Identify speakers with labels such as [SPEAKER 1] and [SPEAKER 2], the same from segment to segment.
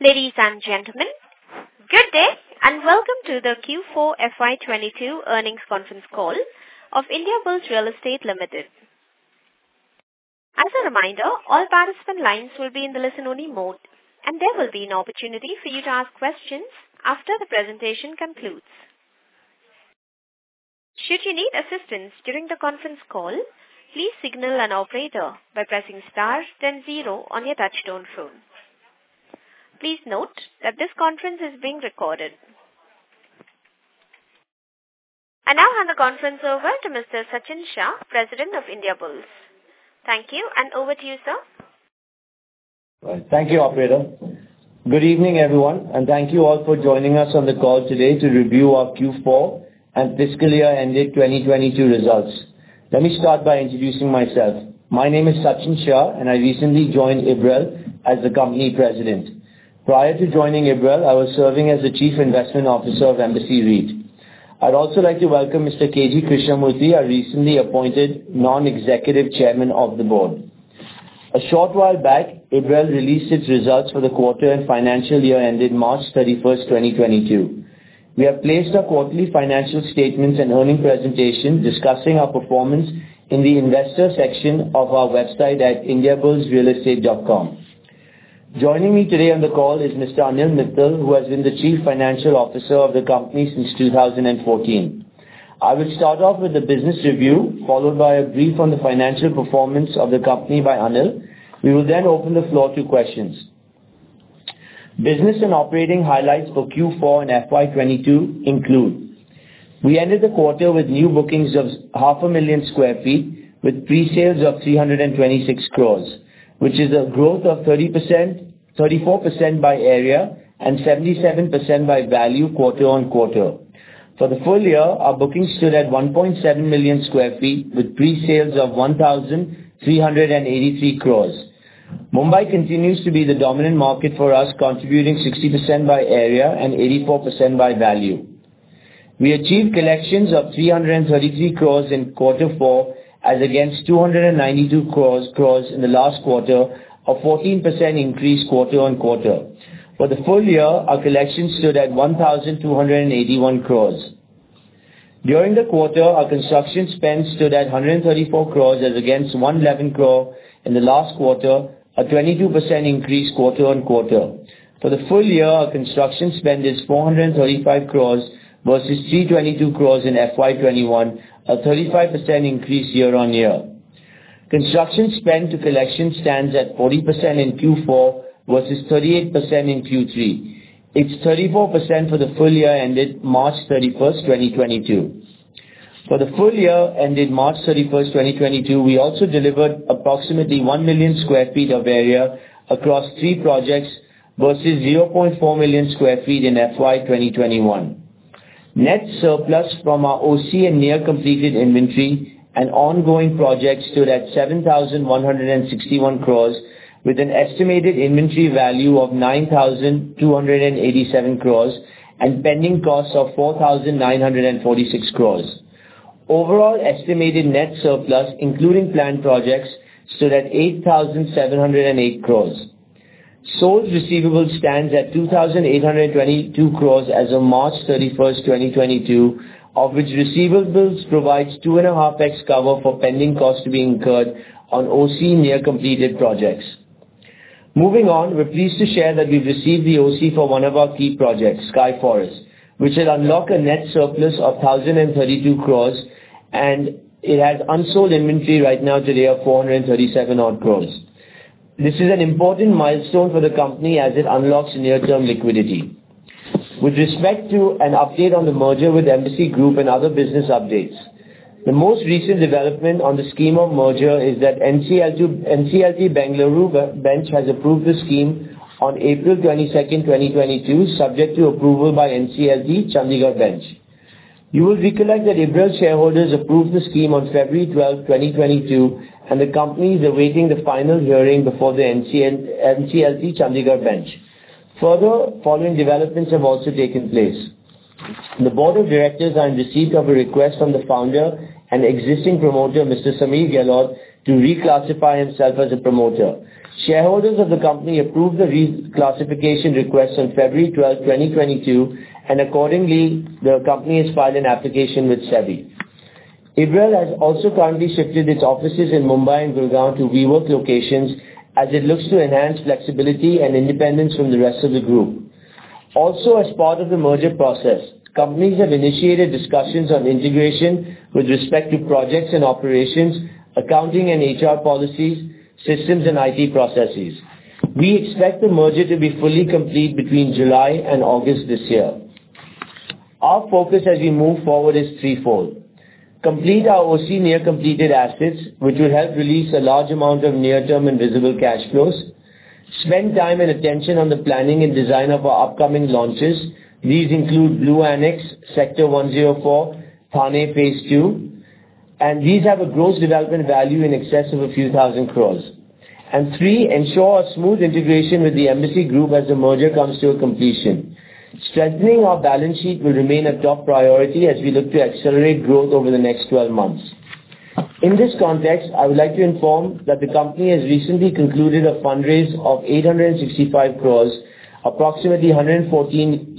[SPEAKER 1] Ladies and gentlemen, good day and welcome to the Q4 FY22 earnings conference call of Indiabulls Real Estate Limited. As a reminder, all participant lines will be in the listen-only mode, and there will be an opportunity for you to ask questions after the presentation concludes. Should you need assistance during the conference call, please signal an operator by pressing star then 0 on your touchtone phone. Please note that this conference is being recorded. I now hand the conference over to Mr. Sachin Shah, President of Indiabulls. Thank you, and over to you, sir.
[SPEAKER 2] Right. Thank you, operator. Good evening, everyone, and thank you all for joining us on the call today to review our Q4 and fiscal year ended 2022 results. Let me start by introducing myself. My name is Sachin Shah, and I recently joined IBREL as the company president. Prior to joining IBREL, I was serving as the Chief Investment Officer of Embassy REIT. I'd also like to welcome Mr. K.G. Krishnamurthy, our recently appointed non-executive chairman of the board. A short while back, IBREL released its results for the quarter and financial year ended March 31st, 2022. We have placed our quarterly financial statements and earning presentation discussing our performance in the investor section of our website at indiabullsrealestate.com. Joining me today on the call is Mr. Anil Mittal, who has been the Chief Financial Officer of the company since 2014. I will start off with the business review, followed by a brief on the financial performance of the company by Anil. We will then open the floor to questions. Business and operating highlights for Q4 and FY22 include: we ended the quarter with new bookings of 500,000 sq ft with pre-sales of 326 crores, which is a growth of 34% by area and 77% by value quarter on quarter. For the full year, our bookings stood at 1.7 million sq ft with pre-sales of 1,383 crores. Mumbai continues to be the dominant market for us, contributing 60% by area and 84% by value. We achieved collections of 333 crores in quarter 4 as against 292 crores in the last quarter, a 14% increase quarter on quarter. For the full year, our collections stood at 1,281 crores. During the quarter, our construction spend stood at 134 crores as against 111 crore in the last quarter, a 22% increase quarter on quarter. For the full year, our construction spend is 435 crores versus 322 crores in FY21, a 35% increase year on year. Construction spend to collection stands at 40% in Q4 versus 38% in Q3. It's 34% for the full year ended March 31st, 2022. For the full year ended March 31st, 2022, we also delivered approximately 1 million sq ft of area across 3 projects versus 0.4 million sq ft in FY 2021. Net surplus from our OC and near completed inventory and ongoing projects stood at 7,161 crores with an estimated inventory value of 9,287 crores and pending costs of 4,946 crores. Overall estimated net surplus, including planned projects, stood at 8,708 crores. Sold receivables stands at 2,822 crores as of March 31st, 2022, of which receivables provides 2.5x cover for pending costs to be incurred on OC near completed projects. Moving on, we're pleased to share that we've received the OC for one of our key projects, Sky Forest, which will unlock a net surplus of 1,032 crores, and it has unsold inventory right now today of 437 odd crores. This is an important milestone for the company as it unlocks near-term liquidity. With respect to an update on the merger with Embassy Group and other business updates, the most recent development on the scheme of merger is that NCLT Bengaluru bench has approved the scheme on April 22nd, 2022, subject to approval by NCLT Chandigarh bench. You will recollect that IBREL shareholders approved the scheme on February 12, 2022, and the company is awaiting the final hearing before the NCLT Chandigarh bench. Further, following developments have also taken place. The board of directors are in receipt of a request from the founder and existing promoter, Mr. Sameer Gehlaut, to reclassify himself as a promoter. Shareholders of the company approved the reclassification request on February 12, 2022, and accordingly, the company has filed an application with SEBI. IBREL has also currently shifted its offices in Mumbai and Gurgaon to WeWork locations as it looks to enhance flexibility and independence from the rest of the group. Also, as part of the merger process, companies have initiated discussions on integration with respect to projects and operations, accounting and HR policies, systems and IT processes. We expect the merger to be fully complete between July and August this year. Our focus as we move forward is threefold. Complete our OC near completed assets, which will help release a large amount of near-term and visible cash flows. Spend time and attention on the planning and design of our upcoming launches. These include Blue Annex, Sector 104, Thane Phase 2, and these have a gross development value in excess of a few thousand crores. And 3, ensure a smooth integration with the Embassy Group as the merger comes to a completion. Strengthening our balance sheet will remain a top priority as we look to accelerate growth over the next 12 months. In this context, I would like to inform that the company has recently concluded a fundraise of 865 crores, approximately $114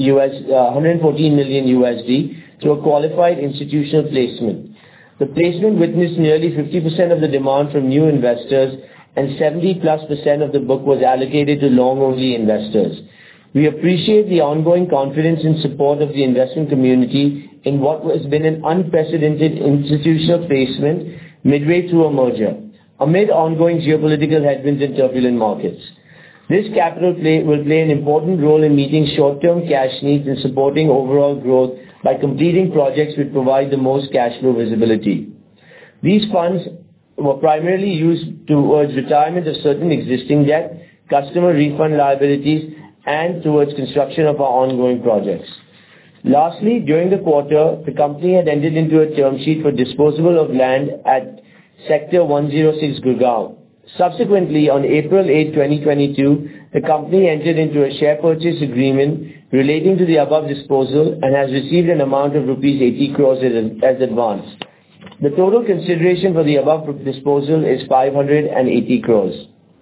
[SPEAKER 2] million USD, to a qualified institutional placement. The placement witnessed nearly 50% of the demand from new investors, and 70+% of the book was allocated to long-only investors. We appreciate the ongoing confidence and support of the investment community in what has been an unprecedented institutional placement midway through a merger, amid ongoing geopolitical headwinds and turbulent markets. This capital will play an important role in meeting short-term cash needs and supporting overall growth by completing projects which provide the most cash flow visibility. These funds were primarily used towards retirement of certain existing debt, customer refund liabilities, and towards construction of our ongoing projects. Lastly, during the quarter, the company had entered into a term sheet for disposal of land at Sector 106 Gurgaon. Subsequently, on April 8, 2022, the company entered into a share purchase agreement relating to the above disposal and has received an amount of rupees 80 crores as advance. The total consideration for the above disposal is 580 crores.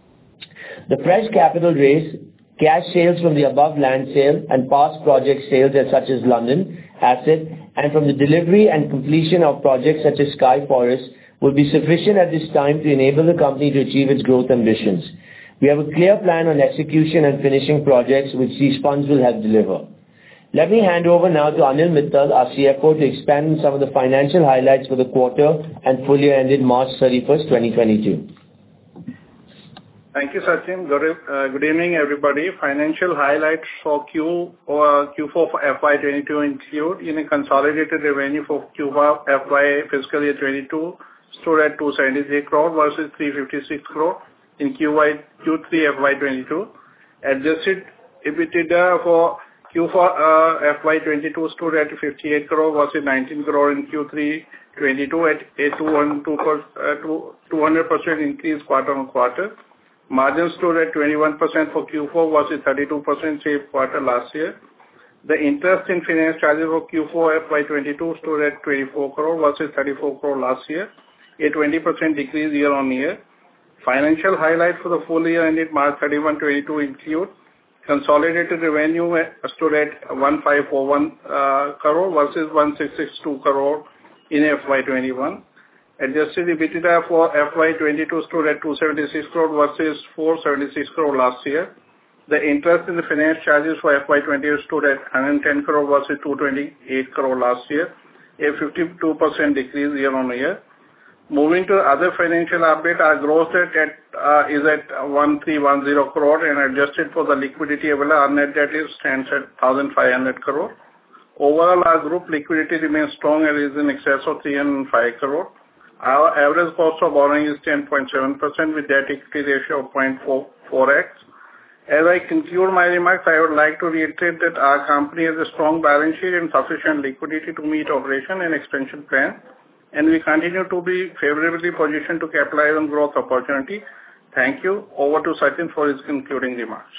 [SPEAKER 2] The fresh capital raise, cash sales from the above land sale and past project sales such as London asset, and from the delivery and completion of projects such as Sky Forest will be sufficient at this time to enable the company to achieve its growth ambitions. We have a clear plan on execution and finishing projects which these funds will help deliver. Let me hand over now to Anil Mittal, our CFO, to expand on some of the financial highlights for the quarter and full year ended March 31st, 2022.
[SPEAKER 3] Thank you, Sachin. Good evening, everybody. Financial highlights for Q4 for FY22 include in a consolidated revenue for Q4 FY fiscal year 22 stood at 273 crore versus 356 crore in Q3 FY22. Adjusted EBITDA for Q4 FY22 stood at 58 crore versus 19 crore in Q3 22 at a 200% increase quarter on quarter. Margins stood at 21% for Q4 versus 32% same quarter last year. The interest in finance charges for Q4 FY22 stood at 24 crore versus 34 crore last year, a 20% decrease year on year. Financial highlights for the full year ended March 31, 2022 include consolidated revenue stood at 1541 crore versus 1662 crore in FY21. Adjusted EBITDA for FY22 stood at 276 crore versus 476 crore last year. The interest in the finance charges for FY20 stood at 110 crore versus 228 crore last year, a 52% decrease year on year. Moving to other financial update, our gross debt is at 1310 crore and adjusted for the liquidity available, our net debt stands at 1500 crore. Overall, our group liquidity remains strong and is in excess of 305 crore. Our average cost of borrowing is 10.7% with debt equity ratio of 0.44x. As I conclude my remarks, I would like to reiterate that our company has a strong balance sheet and sufficient liquidity to meet operation and expansion plan, and we continue to be favorably positioned to capitalize on growth opportunity. Thank you. Over to Sachin for his concluding remarks.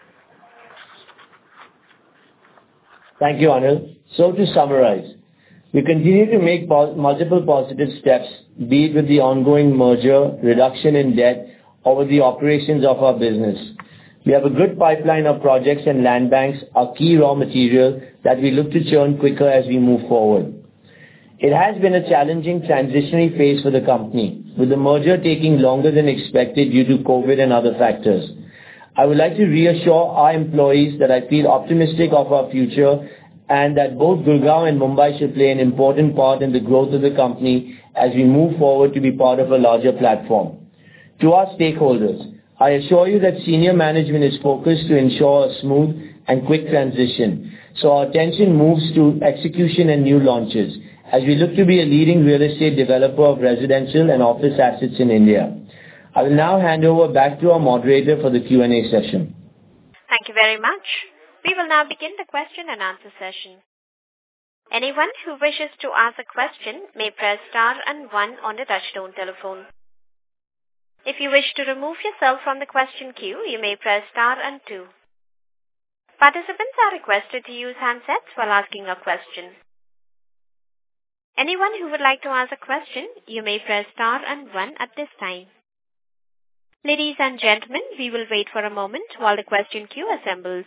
[SPEAKER 2] Thank you, Anil. So to summarize, We continue to make multiple positive steps, be it with the ongoing merger, reduction in debt, or with the operations of our business. We have a good pipeline of projects and land banks, our key raw material that we look to churn quicker as we move forward. It has been a challenging transitionary phase for the company, with the merger taking longer than expected due to COVID and other factors. I would like to reassure our employees that I feel optimistic of our future and that both Gurgaon and Mumbai should play an important part in the growth of the company as we move forward to be part of a larger platform. To our stakeholders, I assure you that senior management is focused to ensure a smooth and quick transition, so our attention moves to execution and new launches as we look to be a leading real estate developer of residential and office assets in India. I will now hand over back to our moderator for the Q&A session.
[SPEAKER 1] Thank you very much. We will now begin the question and answer session. Anyone who wishes to ask a question may press star and 1 on the touchtone telephone. If you wish to remove yourself from the question queue, you may press star and 2. Participants are requested to use handsets while asking a question. Anyone who would like to ask a question, you may press star and 1 at this time. Ladies and gentlemen, we will wait for a moment while the question queue assembles.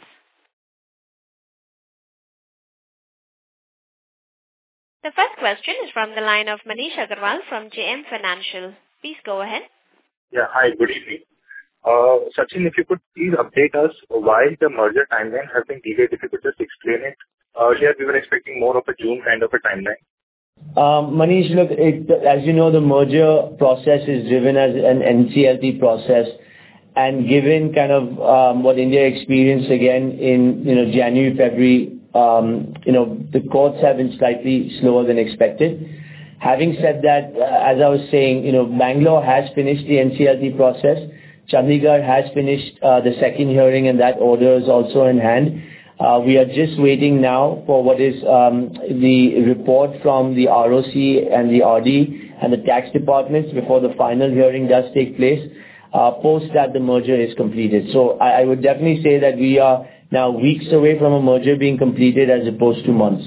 [SPEAKER 1] The first question is from the line of Manish Agarwal from JM Financial. Please go ahead.
[SPEAKER 4] Yeah, hi, good evening. Sachin, if you could please update us why the merger timeline has been delayed, if you could just explain it. Earlier, we were expecting more of a June kind of a timeline.
[SPEAKER 2] Manish, look, as you know, the merger process is driven as an NCLT process, and given kind of what India experienced again in January, February, the courts have been slightly slower than expected. Having said that, as I was saying, Bangalore has finished the NCLT process. Chandigarh has finished the second hearing, and that order is also in hand. We are just waiting now for what is the report from the ROC and the RD and the tax departments before the final hearing does take place. Post that, the merger is completed. So I would definitely say that we are now weeks away from a merger being completed as opposed to months.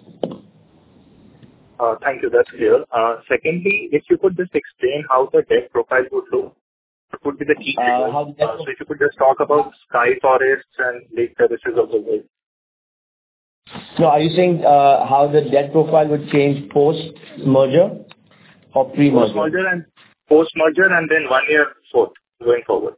[SPEAKER 4] Thank you. That's clear. Secondly, if you could just explain how the debt profile would look, what would be the key figures? So if you could just talk about Sky Forests and Lake Terraces of the world.
[SPEAKER 2] No, are you saying how the debt profile would change post-merger or pre-merger?
[SPEAKER 4] Post-merger and then 1 year going forward.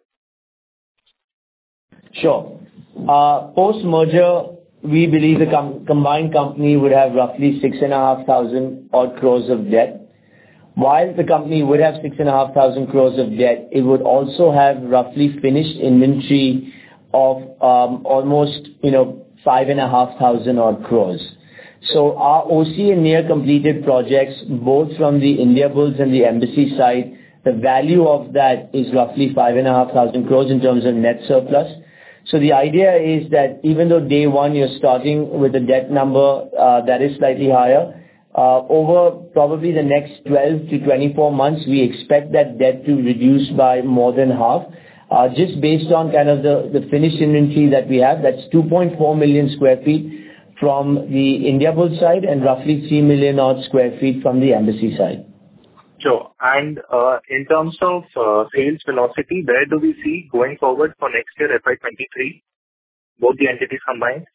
[SPEAKER 2] Sure. Post-merger, we believe the combined company would have roughly 6,500 odd crores of debt. While the company would have 6,500 crores of debt, it would also have roughly finished inventory of almost 5,500 odd crores. So our OC and near completed projects, both from the Indiabulls and the Embassy side, the value of that is roughly 5,500 crores in terms of net surplus. So the idea is that even though day one you're starting with a debt number that is slightly higher, over probably the next 12 to 24 months, we expect that debt to reduce by more than half, just based on kind of the finished inventory that we have. That's 2.4 million square feet from the Indiabulls side and roughly 3 million odd square feet from the Embassy side.
[SPEAKER 4] Sure. And in terms of sales velocity, where do we see going forward for next year, FY23, both the entities combined?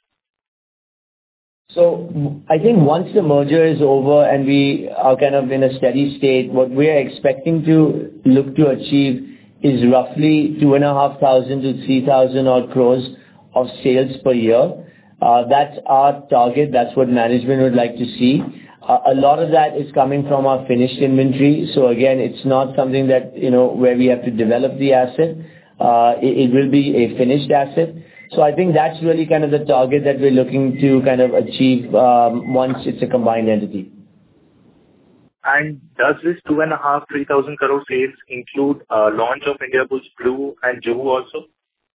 [SPEAKER 2] So I think once the merger is over and we are kind of in a steady state, what we are expecting to look to achieve is roughly 2,500 to 3,000 odd crores of sales per year. That's our target. That's what management would like to see. A lot of that is coming from our finished inventory. So again, it's not something that, where we have to develop the asset. It will be a finished asset. So I think that's really kind of the target that we're looking to kind of achieve once it's a combined entity.
[SPEAKER 4] And does this 2,500-3,000 crore sales include launch of Indiabulls Blue and Juhu also?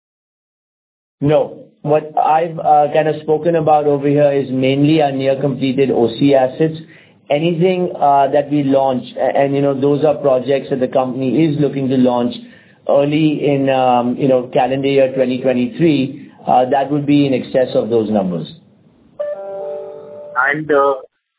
[SPEAKER 2] No. What I've kind of spoken about over here is mainly our near completed OC assets. Anything that we launch, and those are projects that the company is looking to launch early in calendar year 2023, that would be in excess of those numbers.
[SPEAKER 4] And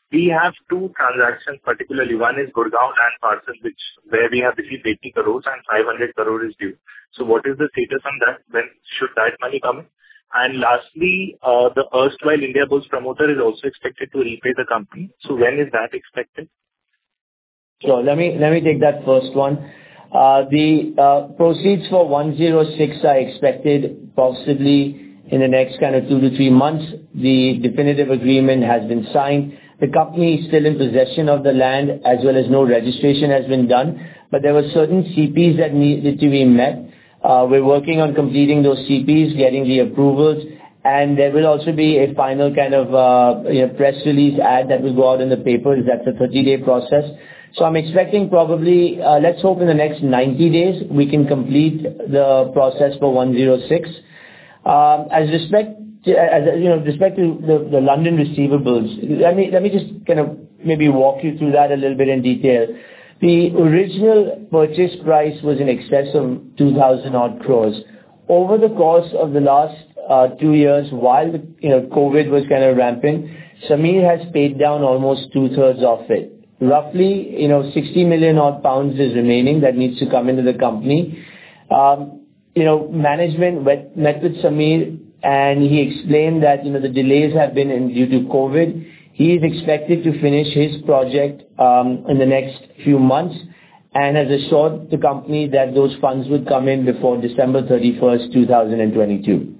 [SPEAKER 4] we have two transactions particularly. One is Gurgaon land parcel, where we have received 80 crores and 500 crore is due. So what is the status on that? When should that money come in? And lastly, the erstwhile Indiabulls promoter is also expected to repay the company. So when is that expected?
[SPEAKER 2] Sure. Let me take that first one. The proceeds for 106 are expected possibly in the next kind of 2 to 3 months. The definitive agreement has been signed. The company is still in possession of the land, as well as no registration has been done, but there were certain CPs that needed to be met. We're working on completing those CPs, getting the approvals, and there will also be a final kind of press release ad that will go out in the papers. That's a 30-day process. So I'm expecting probably, let's hope in the next 90 days, we can complete the process for 106. Respect to the London receivables, let me just kind of maybe walk you through that a little bit in detail. The original purchase price was in excess of 2,000 odd crores. Over the course of the last 2 years, while COVID was kind of rampant, Samir has paid down almost 2/3 of it. Roughly, 60 million odd pounds is remaining that needs to come into the company. Management met with Samir, and he explained that the delays have been due to COVID. He is expected to finish his project in the next few months and has assured the company that those funds would come in before December 31st, 2022.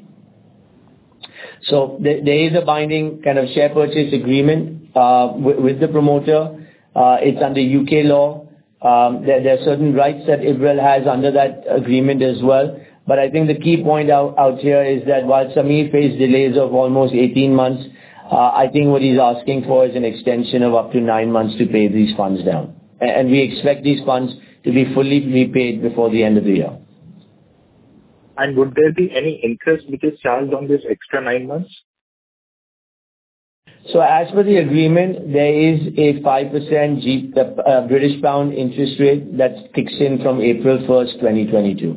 [SPEAKER 2] So there is a binding kind of share purchase agreement with the promoter. It's under UK law. There are certain rights that Ibrel has under that agreement as well. But I think the key point out here is that while Samir faced delays of almost 18 months, I think what he's asking for is an extension of up to 9 months to pay these funds down. And we expect these funds to be fully repaid before the end of the year.
[SPEAKER 4] And would there be any interest which is charged on this extra 9 months?
[SPEAKER 2] So as per the agreement, there is a 5% British pound interest rate that kicks in from April 1st, 2022.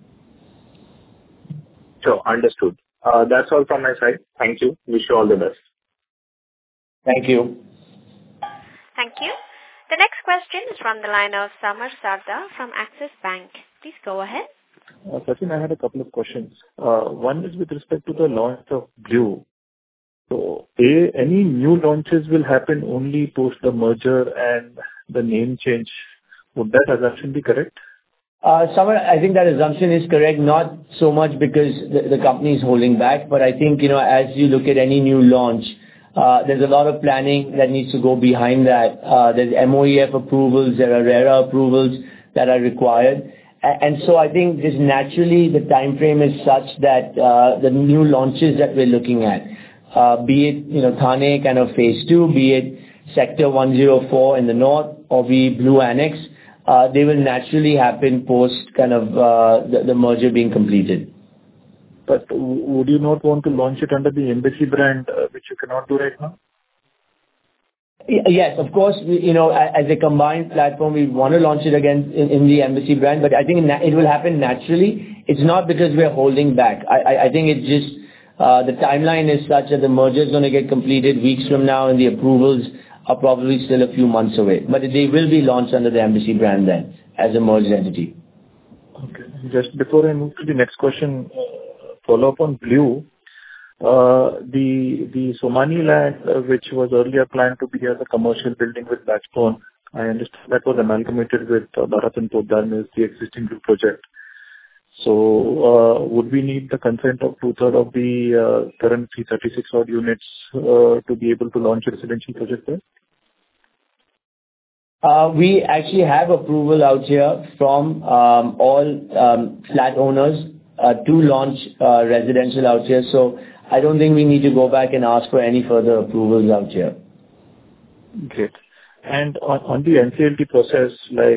[SPEAKER 4] Sure, understood. That's all from my side. Thank you. Wish you all the best.
[SPEAKER 2] Thank you.
[SPEAKER 1] Thank you. The next question is from the line of Samar Sarda from Axis Bank. Please go ahead.
[SPEAKER 5] Sachin, I had a couple of questions. One is with respect to the launch of Blue. So, any new launches will happen only post the merger and the name change. Would that assumption be correct?
[SPEAKER 2] Samar, I think that assumption is correct, not so much because the company is holding back, but I think, as you look at any new launch, there's a lot of planning that needs to go behind that. There's MOEF approvals, there are RERA approvals that are required. And so I think just naturally the time frame is such that the new launches that we're looking at, be it Thane kind of phase 2, be it Sector 104 in the north, or be Blue Annex, they will naturally happen post kind of the merger being completed.
[SPEAKER 5] But would you not want to launch it under the Embassy brand, which you cannot do right now?
[SPEAKER 2] Yes, of course. As a combined platform, we want to launch it again in the Embassy brand, but I think it will happen naturally. It's not because we're holding back. I think it's just the timeline is such that the merger is going to get completed weeks from now, and the approvals are probably still a few months away. But they will be launched under the Embassy brand then, as a merged entity.
[SPEAKER 5] Okay. Just before I move to the next question, follow up on Blue. The Somani land, which was earlier planned to be as a commercial building with Blackstone, I understand that was amalgamated with Bharat and Poddar Mills, the existing Blue project. So, would we need the consent of 2/3 of the current 336 odd units to be able to launch a residential project there?
[SPEAKER 2] We actually have approval out here from all flat owners to launch residential out here. So I don't think we need to go back and ask for any further approvals out here.
[SPEAKER 5] Great. And on the NCLT process,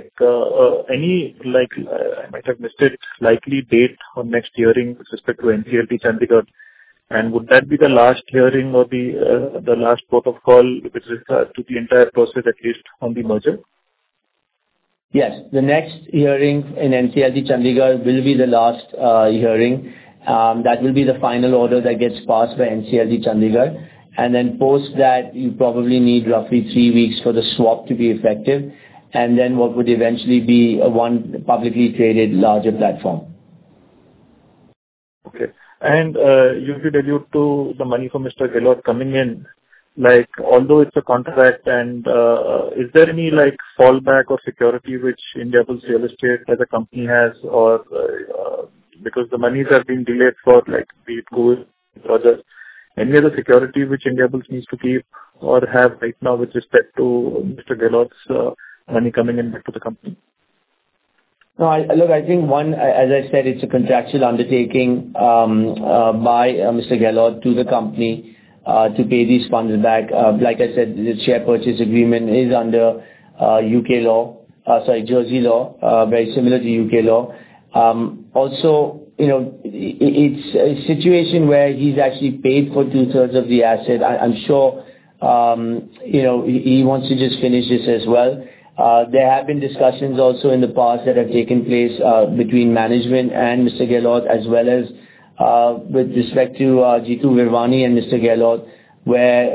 [SPEAKER 5] I might have missed it, likely date on next hearing with respect to NCLT Chandigarh, and would that be the last hearing or the last port of call with respect to the entire process, at least on the merger?
[SPEAKER 2] Yes, the next hearing in NCLT Chandigarh will be the last hearing. That will be the final order that gets passed by NCLT Chandigarh. and then post that, you probably need roughly 3 weeks for the swap to be effective, and then what would eventually be one publicly traded larger platform.
[SPEAKER 5] Okay. And you did allude to the money from Mr. Gehlaut coming in. Like, although it's a contract, and is there any like fallback or security which Indiabulls Real Estate as a company has, or because the monies have been delayed for like be it COVID or others, any other security which Indiabulls needs to keep or have right now with respect to Mr. Gehlaut's money coming in back to the company?
[SPEAKER 2] No, look, I think one, as I said, it's a contractual undertaking by Mr. Gehlaut to the company to pay these funds back. Like I said, the share purchase agreement is under UK law, Jersey law, very similar to UK law. Also, it's a situation where he's actually paid for 2/3 of the asset. I'm sure, he wants to just finish this as well. There have been discussions also in the past that have taken place between management and Mr. Gehlaut, as well as with respect to Jitu Virwani and Mr. Gehlaut, where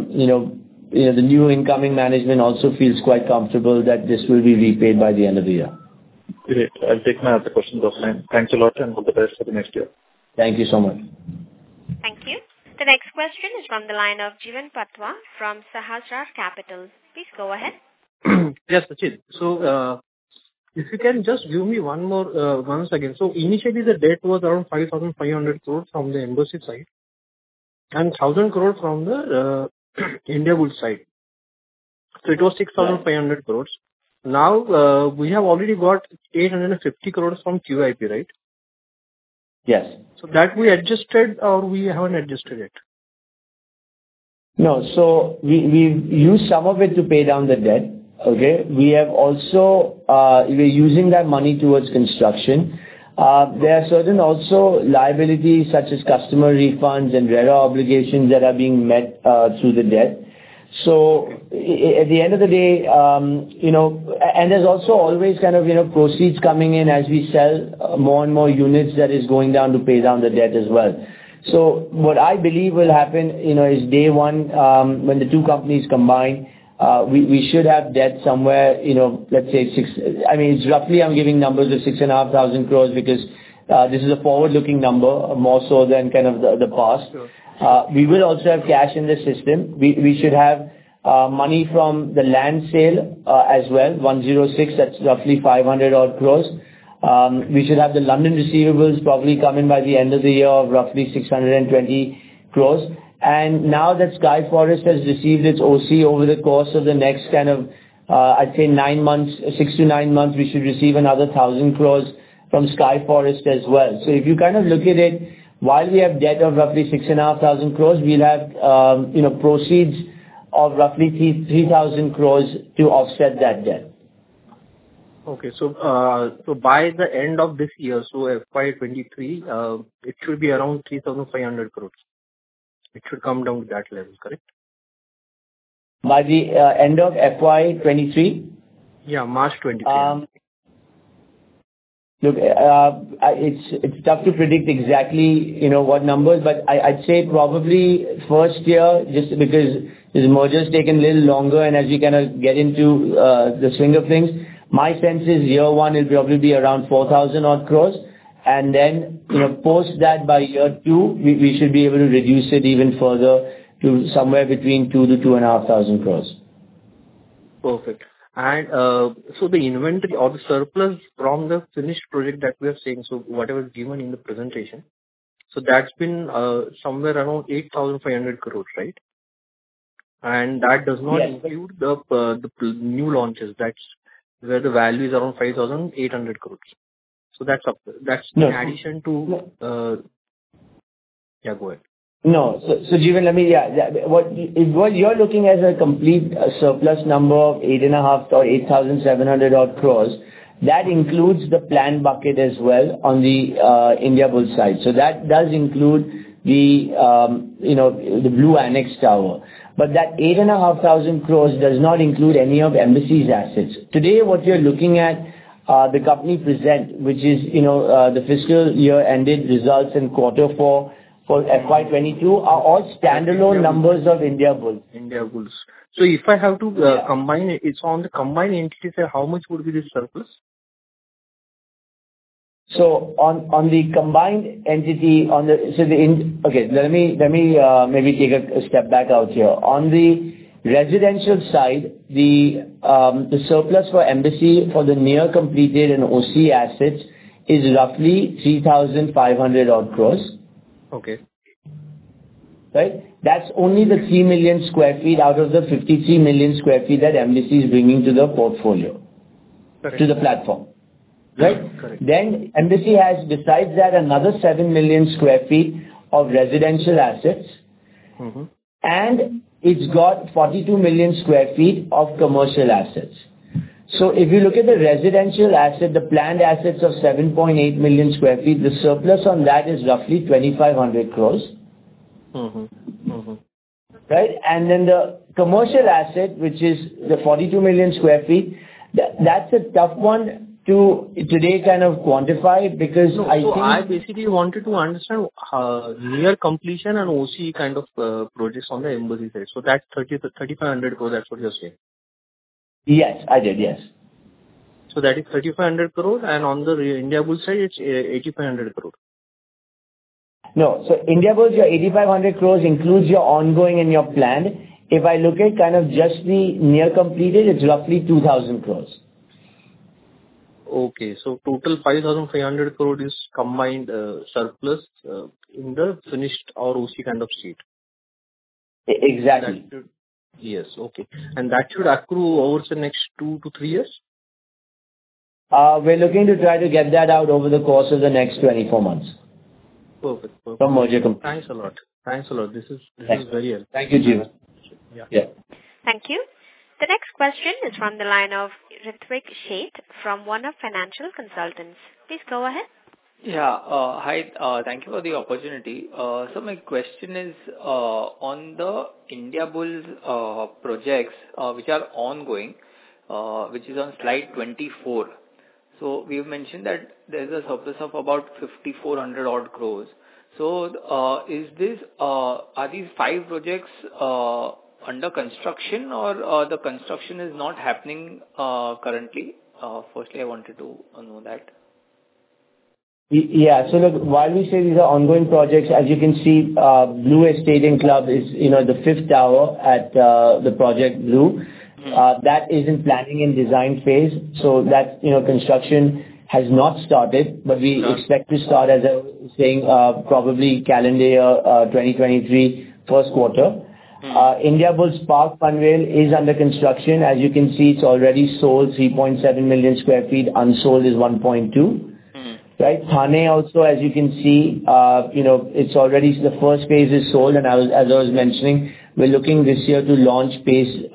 [SPEAKER 2] the new incoming management also feels quite comfortable that this will be repaid by the end of the year.
[SPEAKER 5] Great. I'll take my other questions offline. Thanks a lot, and all the best for the next year.
[SPEAKER 2] Thank you so much.
[SPEAKER 1] Thank you. The next question is from the line of Jivan Patwa from Sahasrar Capital. Please go ahead.
[SPEAKER 6] Yes, Sachin. So, if you can just give me once again. So, initially the debt was around 5,500 crores from the embassy side and 1,000 crores from the Indiabulls side. So, it was 6,500 crores. Now, we have already got 850 crores from QIP, right?
[SPEAKER 2] Yes.
[SPEAKER 6] So, that we adjusted or we haven't adjusted it?
[SPEAKER 2] No, so we've used some of it to pay down the debt. Okay, we have also we're using that money towards construction. There are certain also liabilities such as customer refunds and RERA obligations that are being met through the debt. So at the end of the day, and there's also always kind of proceeds coming in as we sell more and more units that is going down to pay down the debt as well. So what I believe will happen, is day one, when the two companies combine, we should have debt somewhere, let's say it's roughly, I'm giving numbers of 6,500 crores because this is a forward-looking number, more so than kind of the past.
[SPEAKER 6] Sure.
[SPEAKER 2] We will also have cash in the system. We should have money from the land sale as well, 106, that's roughly 500 odd crores. We should have the London receivables probably come in by the end of the year of roughly 620 crores. And now that Sky Forest has received its OC over the course of the next kind of, I'd say 9 months, 6 to 9 months, we should receive another 1,000 crores from Sky Forest as well. So if you kind of look at it, while we have debt of roughly 6,500 crores, we'll have, proceeds of roughly 3,000 crores to offset that debt.
[SPEAKER 6] Okay, so by the end of this year, so FY23, it should be around 3,500 crores. It should come down to that level, correct?
[SPEAKER 2] By the end of FY23?
[SPEAKER 6] Yeah, March 23.
[SPEAKER 2] Look, it's tough to predict exactly, what numbers, but I'd say probably first year, just because this merger's taken a little longer, and as we kind of get into the swing of things, my sense is year one will probably be around 4,000 odd crores, and then, post that by year two, we should be able to reduce it even further to somewhere between 2,000 to 2,500 crores.
[SPEAKER 6] Perfect. And so the inventory or the surplus from the finished project that we are saying, so whatever is given in the presentation, so that's been somewhere around 8,500 crores, right? And that does not include the new launches. That's where the value is around 5,800 crores. So that's in addition to go ahead.
[SPEAKER 2] No. So Jeevan, what you're looking at as a complete surplus number of 8,500 or 8,700 odd crores, that includes the planned bucket as well on the Indiabulls side. So that does include the Blue Annex Tower. But that 8,500 crores does not include any of Embassy's assets. Today, what you're looking at, the company present, which is, the fiscal year ended results in quarter 4, for FY22 are all standalone numbers of Indiabulls.
[SPEAKER 6] Indiabulls. So if I have to combine it, it's on the combined entity side, how much would be the surplus?
[SPEAKER 2] So on the combined entity, okay, let me maybe take a step back out here. On the residential side, the surplus for Embassy for the near completed and OC assets is roughly 3,500 odd crores.
[SPEAKER 6] Okay.
[SPEAKER 2] Right? That's only the 3 million square feet out of the 53 million square feet that Embassy is bringing to the portfolio,
[SPEAKER 6] Correct.
[SPEAKER 2] to the platform. Right?
[SPEAKER 6] Correct.
[SPEAKER 2] Then Embassy has, besides that, another 7 million square feet of residential assets, and it's got 42 million square feet of commercial assets. So if you look at the residential asset, the planned assets of 7.8 million square feet, the surplus on that is roughly 2,500 crores. Right? And then the commercial asset, which is the 42 million square feet, that's a tough one to today kind of quantify, because
[SPEAKER 6] I basically wanted to understand near completion and OC kind of projects on the Embassy side. So that's 3,500 crore, that's what you're saying?
[SPEAKER 2] Yes, I did, yes.
[SPEAKER 6] So that is 3,500 crore, and on the Indiabulls side, it's 8,500 crore.
[SPEAKER 2] No, so Indiabulls, your 8,500 crores includes your ongoing and your planned. If I look at kind of just the near completed, it's roughly 2,000 crores.
[SPEAKER 6] Okay, so total 5,500 crore is combined surplus in the finished or OC kind of state.
[SPEAKER 2] Exactly.
[SPEAKER 6] Yes, okay. And that should accrue over the next 2 to 3 years?
[SPEAKER 2] We're looking to try to get that out over the course of the next 24 months.
[SPEAKER 6] Perfect.
[SPEAKER 2] From merger completion.
[SPEAKER 6] Thanks a lot. This is very helpful.
[SPEAKER 2] Thank you, Jeevan. Yeah.
[SPEAKER 1] Thank you. The next question is from the line of Ritvik Sheth from One Up Financial Consultants. Please go ahead.
[SPEAKER 7] Yeah. Hi. Thank you for the opportunity. So my question is on the Indiabulls projects which are ongoing, which is on slide 24. So we've mentioned that there's a surplus of about 5,400 odd crores. So are these 5 projects under construction, or the construction is not happening currently? Firstly, I wanted to know that.
[SPEAKER 2] Yeah. So look, while we say these are ongoing projects, as you can see, Blue Estate Club is, the 5th tower at the project Blue. That is in planning and design phase. So that, construction has not started, but we expect to start, as I was saying, probably calendar year 2023 first quarter. Indiabulls Park Panvel is under construction. As you can see, it's already sold 3.7 million square feet. Unsold is 1.2. Right? Thane also, as you can see, it's already, the first phase is sold, and as I was mentioning, we're looking this year to launch phase 2.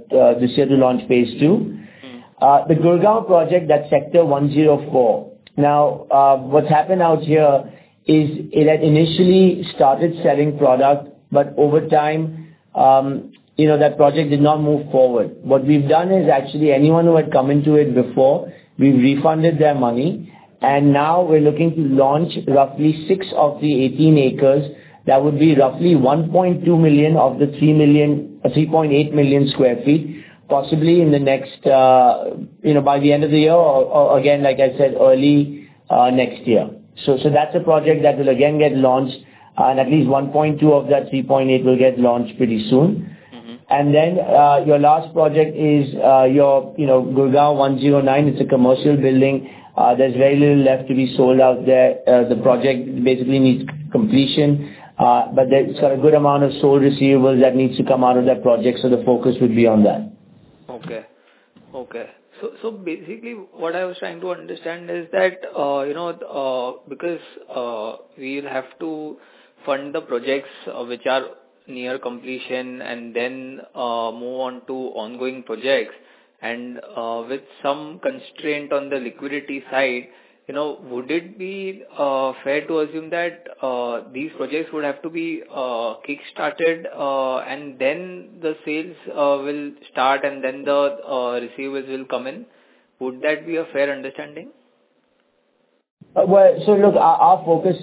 [SPEAKER 2] The Gurgaon project, that's Sector 104. Now, what's happened out here is it had initially started selling product, but over time, that project did not move forward. What we've done is actually anyone who had come into it before, we've refunded their money, and now we're looking to launch roughly 6 of the 18 acres. That would be roughly 1.2 million of the 3.8 million square feet, possibly in the next, by the end of the year, or again, like I said, early next year. So that's a project that will again get launched, and at least 1.2 of that 3.8 will get launched pretty soon. And then your last project is Gurgaon 109. It's a commercial building. There's very little left to be sold out there. The project basically needs completion, but it's got a good amount of sold receivables that needs to come out of that project, so the focus would be on that.
[SPEAKER 7] Okay. So basically what I was trying to understand is that, because we'll have to fund the projects which are near completion and then move on to ongoing projects, and with some constraint on the liquidity side, would it be fair to assume that these projects would have to be kick-started and then the sales will start and then the receivables will come in? Would that be a fair understanding?
[SPEAKER 2] Well, so look, our focus,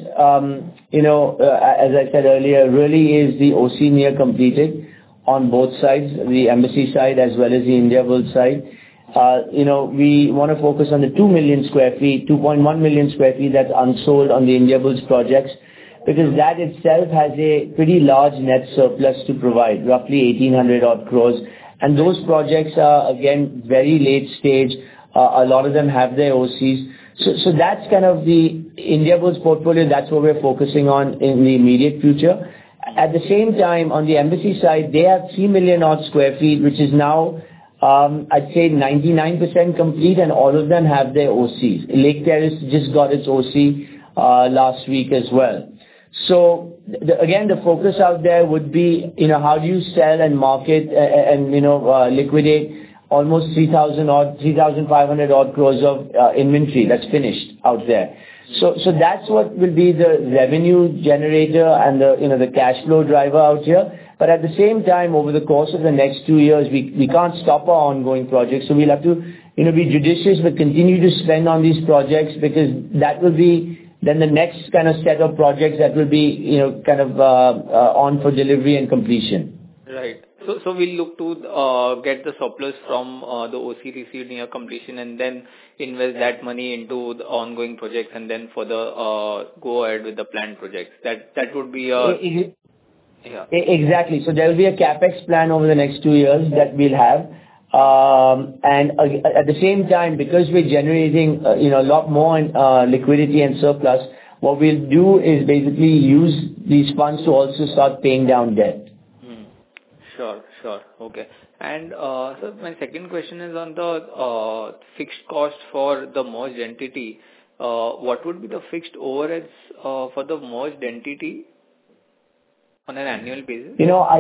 [SPEAKER 2] as I said earlier, really is the OC near completed on both sides, the Embassy side as well as the Indiabulls side. We want to focus on the 2 million square feet, 2.1 million square feet that's unsold on the Indiabulls projects, because that itself has a pretty large net surplus to provide, roughly 1,800 odd crores. And those projects are, again, very late stage. A lot of them have their OCs. So that's kind of the Indiabulls portfolio. That's what we're focusing on in the immediate future. At the same time, on the Embassy side, they have 3 million odd square feet, which is now, I'd say 99% complete, and all of them have their OCs. Lake Terrace just got its OC last week as well. So again, the focus out there would be, how do you sell and market and liquidate almost 3,500 odd crores of inventory that's finished out there. So that's what will be the revenue generator and the cash flow driver out here. But at the same time, over the course of the next 2 years, we can't stop our ongoing projects. So we'll have to, be judicious, but continue to spend on these projects, because that will be then the next kind of set of projects that will be, on for delivery and completion.
[SPEAKER 7] Right. So we'll look to get the surplus from the OC received near completion, and then invest that money into the ongoing projects, and then for the go ahead with the planned projects. That would be yeah.
[SPEAKER 2] Exactly. So there will be a capex plan over the next 2 years that we'll have. And at the same time, because we're generating a lot more liquidity and surplus, what we'll do is basically use these funds to also start paying down debt.
[SPEAKER 7] Sure. Okay. And so my second question is on the fixed cost for the merged entity. What would be the fixed overheads for the merged entity on an annual basis?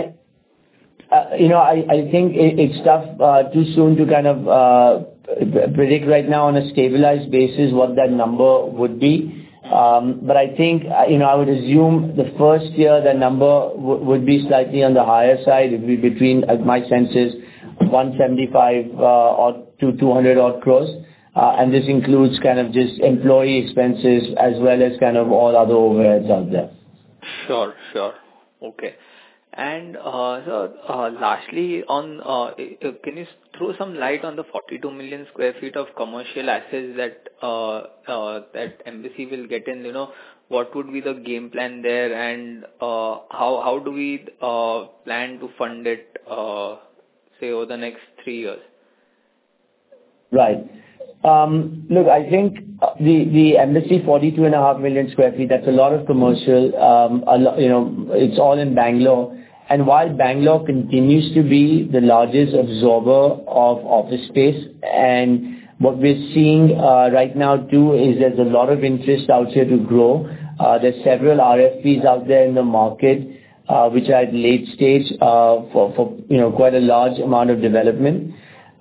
[SPEAKER 2] I think it's tough, too soon to kind of predict right now on a stabilized basis what that number would be. But I think, I would assume the first year the number would be slightly on the higher side. It would be between, my sense is, 175 odd to 200 odd crores. And this includes kind of just employee expenses as well as kind of all other overheads out there.
[SPEAKER 7] Sure. Okay. And so lastly, can you throw some light on the 42 million square feet of commercial assets that Embassy will get in? What would be the game plan there, and how do we plan to fund it, say, over the next 3 years?
[SPEAKER 2] Right. Look, I think the Embassy 42.5 million square feet, that's a lot of commercial. It's all in Bangalore. And while Bangalore continues to be the largest absorber of office space, and what we're seeing right now too is there's a lot of interest out here to grow. There's several RFPs out there in the market which are at late stage for quite a large amount of development.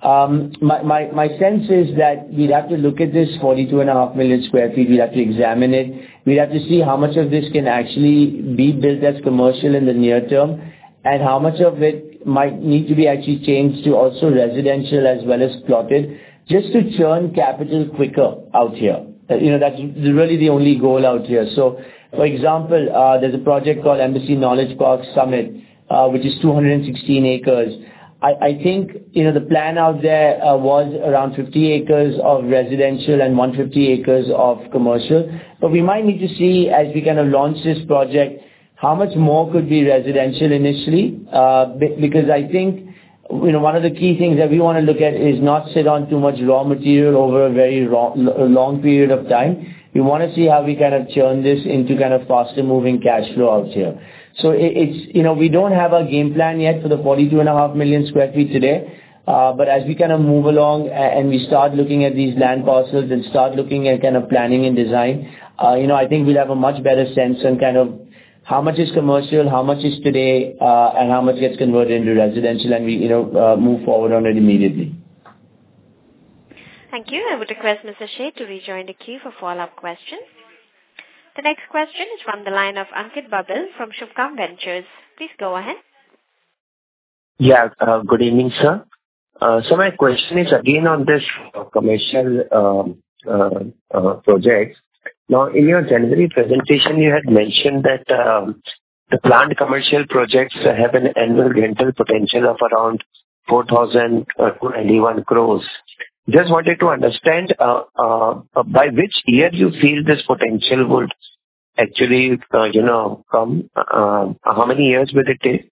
[SPEAKER 2] My sense is that we'd have to look at this 42.5 million square feet. We'd have to examine it. We'd have to see how much of this can actually be built as commercial in the near term, and how much of it might need to be actually changed to also residential as well as plotted, just to churn capital quicker out here. That's really the only goal out here. So, for example, there's a project called Embassy Knowledge Park Summit, which is 216 acres. I think, the plan out there was around 50 acres of residential and 150 acres of commercial. But we might need to see, as we kind of launch this project, how much more could be residential initially, because I think, one of the key things that we want to look at is not sit on too much raw material over a very long period of time. We want to see how we kind of churn this into kind of faster moving cash flow out here. So it's, we don't have a game plan yet for the 42.5 million square feet today. But as we kind of move along and we start looking at these land parcels and start looking at kind of planning and design, I think we'll have a much better sense on kind of how much is commercial, how much is today, and how much gets converted into residential, and we, move forward on it immediately.
[SPEAKER 1] Thank you. I would request Mr. Sheth to rejoin the queue for follow-up questions. The next question is from the line of Ankit Babel from Shubhkam Ventures. Please go ahead.
[SPEAKER 8] Yeah, good evening, sir. So my question is again on this commercial projects. Now, in your January presentation, you had mentioned that the planned commercial projects have an annual rental potential of around 4,291 crores. Just wanted to understand by which year you feel this potential would actually, come? How many years will it take?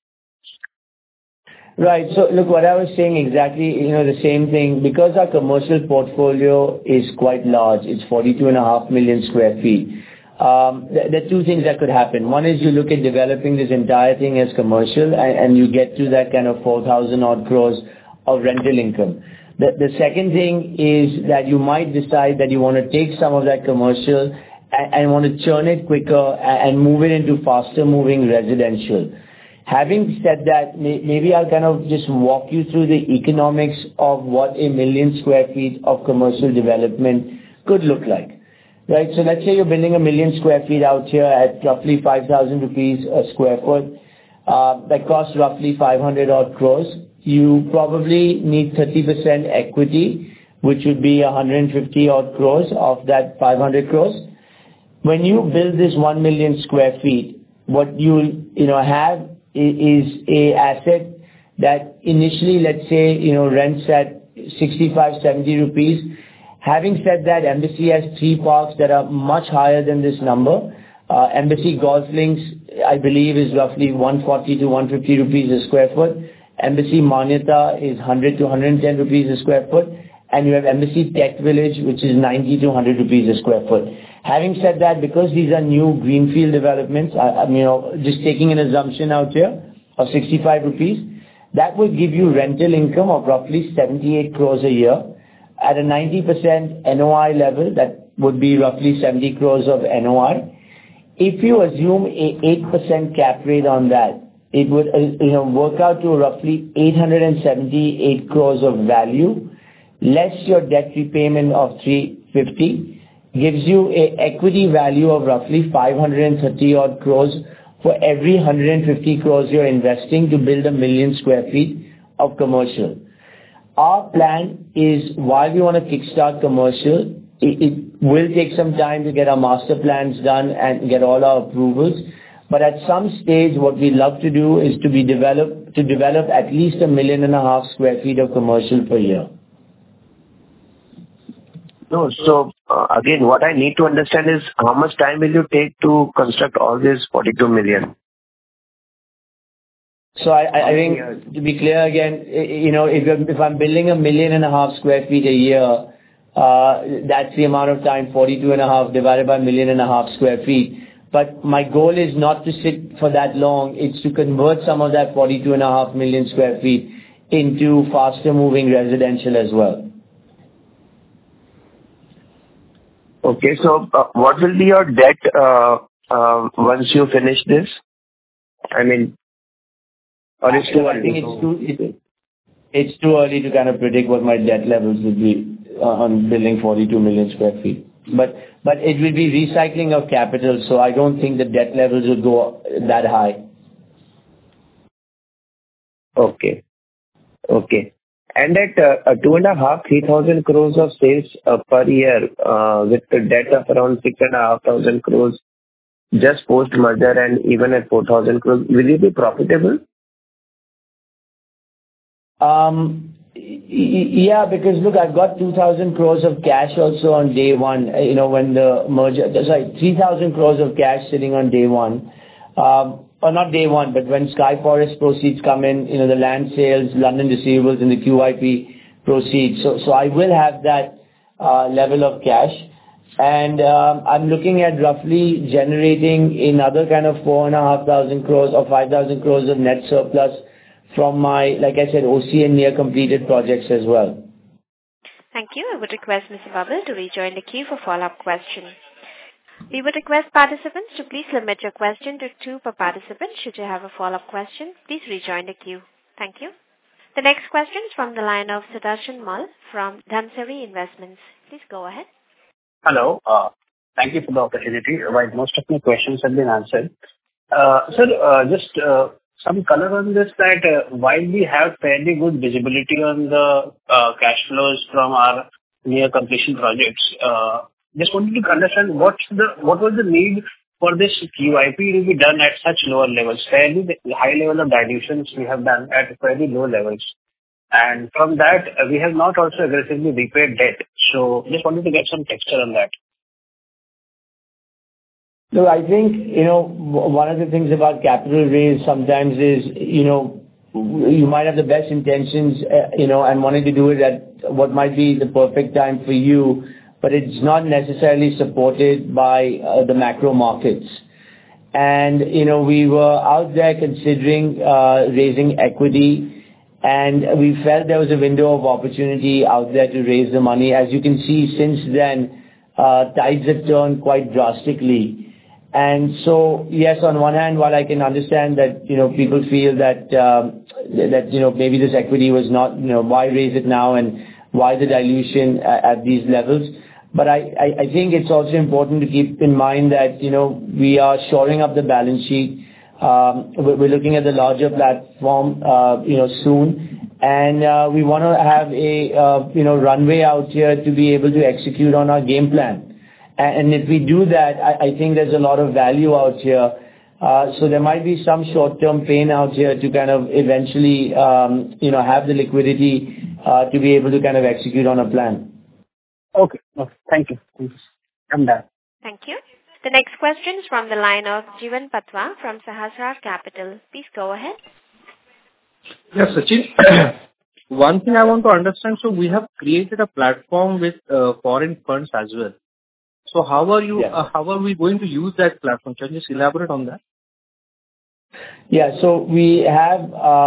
[SPEAKER 2] Right. So look, what I was saying exactly, the same thing, because our commercial portfolio is quite large, it's 42.5 million square feet. There are two things that could happen. One is you look at developing this entire thing as commercial and you get to that kind of 4,000 odd crores of rental income. The second thing is that you might decide that you want to take some of that commercial and want to churn it quicker and move it into faster moving residential. Having said that, maybe I'll kind of just walk you through the economics of what a million square feet of commercial development could look like. Right? So let's say you're building 1 million square feet out here at roughly 5,000 rupees a square foot. That costs roughly 500 odd crores. You probably need 30% equity, which would be 150 odd crores of that 500 crores. When you build this 1 million square feet, what you'll have is a asset that initially, let's say, rents at 65, 70 rupees. Having said that, Embassy has 3 parks that are much higher than this number. Embassy Golf Links, I believe, is roughly 140 to 150 rupees a square foot. Embassy Manyata is 100 to 110 rupees a square foot. And you have Embassy Tech Village, which is 90 to 100 rupees a square foot. Having said that, because these are new greenfield developments, just taking an assumption out here of 65 rupees, that will give you rental income of roughly 78 crores a year. At a 90% NOI level, that would be roughly 70 crores of NOI. If you assume a 8% cap rate on that, it would work out to roughly 878 crores of value, less your debt repayment of 350, gives you a equity value of roughly 530 odd crores for every 150 crores you're investing to build 1 million square feet of commercial. Our plan is, while we want to kickstart commercial, it will take some time to get our master plans done and get all our approvals. But at some stage, what we love to do is to develop at least 1.5 million square feet of commercial per year.
[SPEAKER 8] No, so again, what I need to understand is how much time will you take to construct all this 42 million?
[SPEAKER 2] So I think, to be clear again, if I'm building 1.5 million square feet a year, that's the amount of time, 42.5 divided by 1.5 million square feet. But my goal is not to sit for that long. It's to convert some of that 42.5 million square feet into faster moving residential as well.
[SPEAKER 8] Okay, so what will be your debt once you finish this? I mean, or it's too early?
[SPEAKER 2] I think it's too early to kind of predict what my debt levels will be on building 42 million square feet. But it will be recycling of capital, so I don't think the debt levels will go that high. Okay. And at 2,500-3,000 crores of sales per year, with the debt of around 6,500 crores just post merger, and even at 4,000 crores, will you be profitable? Yeah, because look, I've got 2,000 crores of cash also on day one. When the merger, 3,000 crores of cash sitting on day one. Or not day one, but when Sky Forest proceeds come in, the land sales, London receivables, and the QIP proceeds. So I will have that level of cash. And I'm looking at roughly generating another kind of 4,500 crores or 5,000 crores of net surplus from my, like I said, OC and near completed projects as well.
[SPEAKER 1] Thank you. I would request Mr. Bubble to rejoin the queue for follow-up questions. We would request participants to please limit your question to 2 per participant. Should you have a follow-up question, please rejoin the queue. Thank you. The next question is from the line of Sudarshan Mal from Dhansari Investments. Please go ahead.
[SPEAKER 9] Hello. Thank you for the opportunity. Right, most of my questions have been answered. Sir, just some color on this, that while we have fairly good visibility on the cash flows from our near completion projects, just wanted to understand what was the need for this QIP to be done at such lower levels. Fairly high level of dilutions we have done at fairly low levels. And from that, we have not also aggressively repaid debt. So just wanted to get some texture on that.
[SPEAKER 2] Look, I think, one of the things about capital raise sometimes is, you might have the best intentions, and wanting to do it at what might be the perfect time for you, but it's not necessarily supported by the macro markets. And, we were out there considering raising equity, and we felt there was a window of opportunity out there to raise the money. As you can see, since then, tides have turned quite drastically. And so, yes, on one hand, while I can understand that, people feel that, maybe this equity was not, why raise it now and why the dilution at these levels. But I think it's also important to keep in mind that, we are shoring up the balance sheet. We're looking at the larger platform, soon. And we want to have a, runway out here to be able to execute on our game plan. And if we do that, I think there's a lot of value out here. So there might be some short-term pain out here to kind of eventually, have the liquidity to be able to kind of execute on a plan.
[SPEAKER 9] Okay. Thank you. I'm done.
[SPEAKER 1] Thank you. The next question is from the line of Jeevan Patwa from Sahasrar Capital. Please go ahead.
[SPEAKER 6] Yes, Sachin. One thing I want to understand, so we have created a platform with foreign funds as well. So how are we going to use that platform? Can you just elaborate on that?
[SPEAKER 2] Yeah, so we have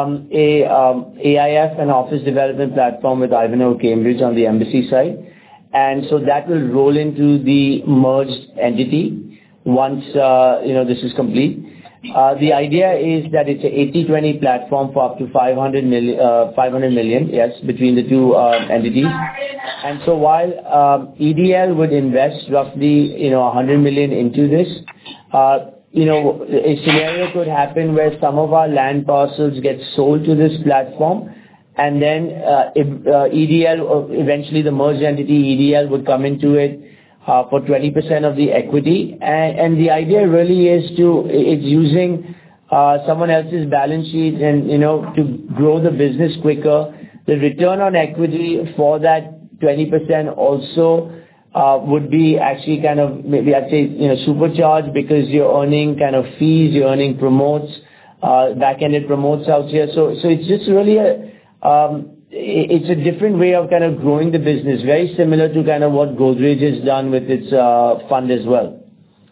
[SPEAKER 2] AIF, an office development platform with Ivanhoe Cambridge on the embassy side. And so that will roll into the merged entity once, this is complete. The idea is that it's a 80-20 platform for up to 500 million, yes, between the two entities. And so while EDL would invest roughly, 100 million into this, a scenario could happen where some of our land parcels get sold to this platform, and then EDL, eventually the merged entity EDL would come into it for 20% of the equity. And the idea really is it's using someone else's balance sheet and, to grow the business quicker. The return on equity for that 20% also would be actually kind of, maybe I'd say, supercharged, because you're earning kind of fees, you're earning promotes, back-ended promotes out here. So it's just really it's a different way of kind of growing the business, very similar to kind of what Godrej has done with its fund as well.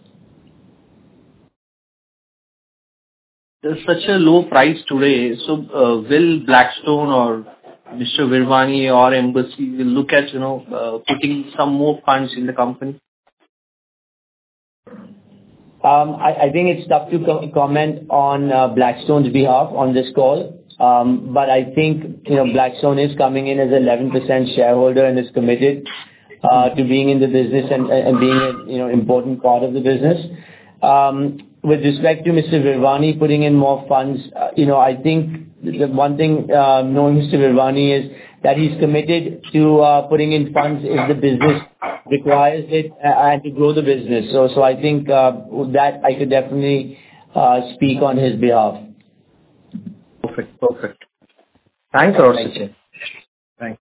[SPEAKER 6] There's such a low price today, so will Blackstone or Mr. Virvani or Embassy will look at, putting some more funds in the company?
[SPEAKER 2] I think it's tough to comment on Blackstone's behalf on this call. But I think, Blackstone is coming in as 11% shareholder and is committed to being in the business and being an, important part of the business. With respect to Mr. Virvani putting in more funds, I think the one thing knowing Mr. Virvani is that he's committed to putting in funds if the business requires it and to grow the business. So I think that I could definitely speak on his behalf.
[SPEAKER 6] Perfect. Thanks a lot, Sachin.
[SPEAKER 2] Thanks.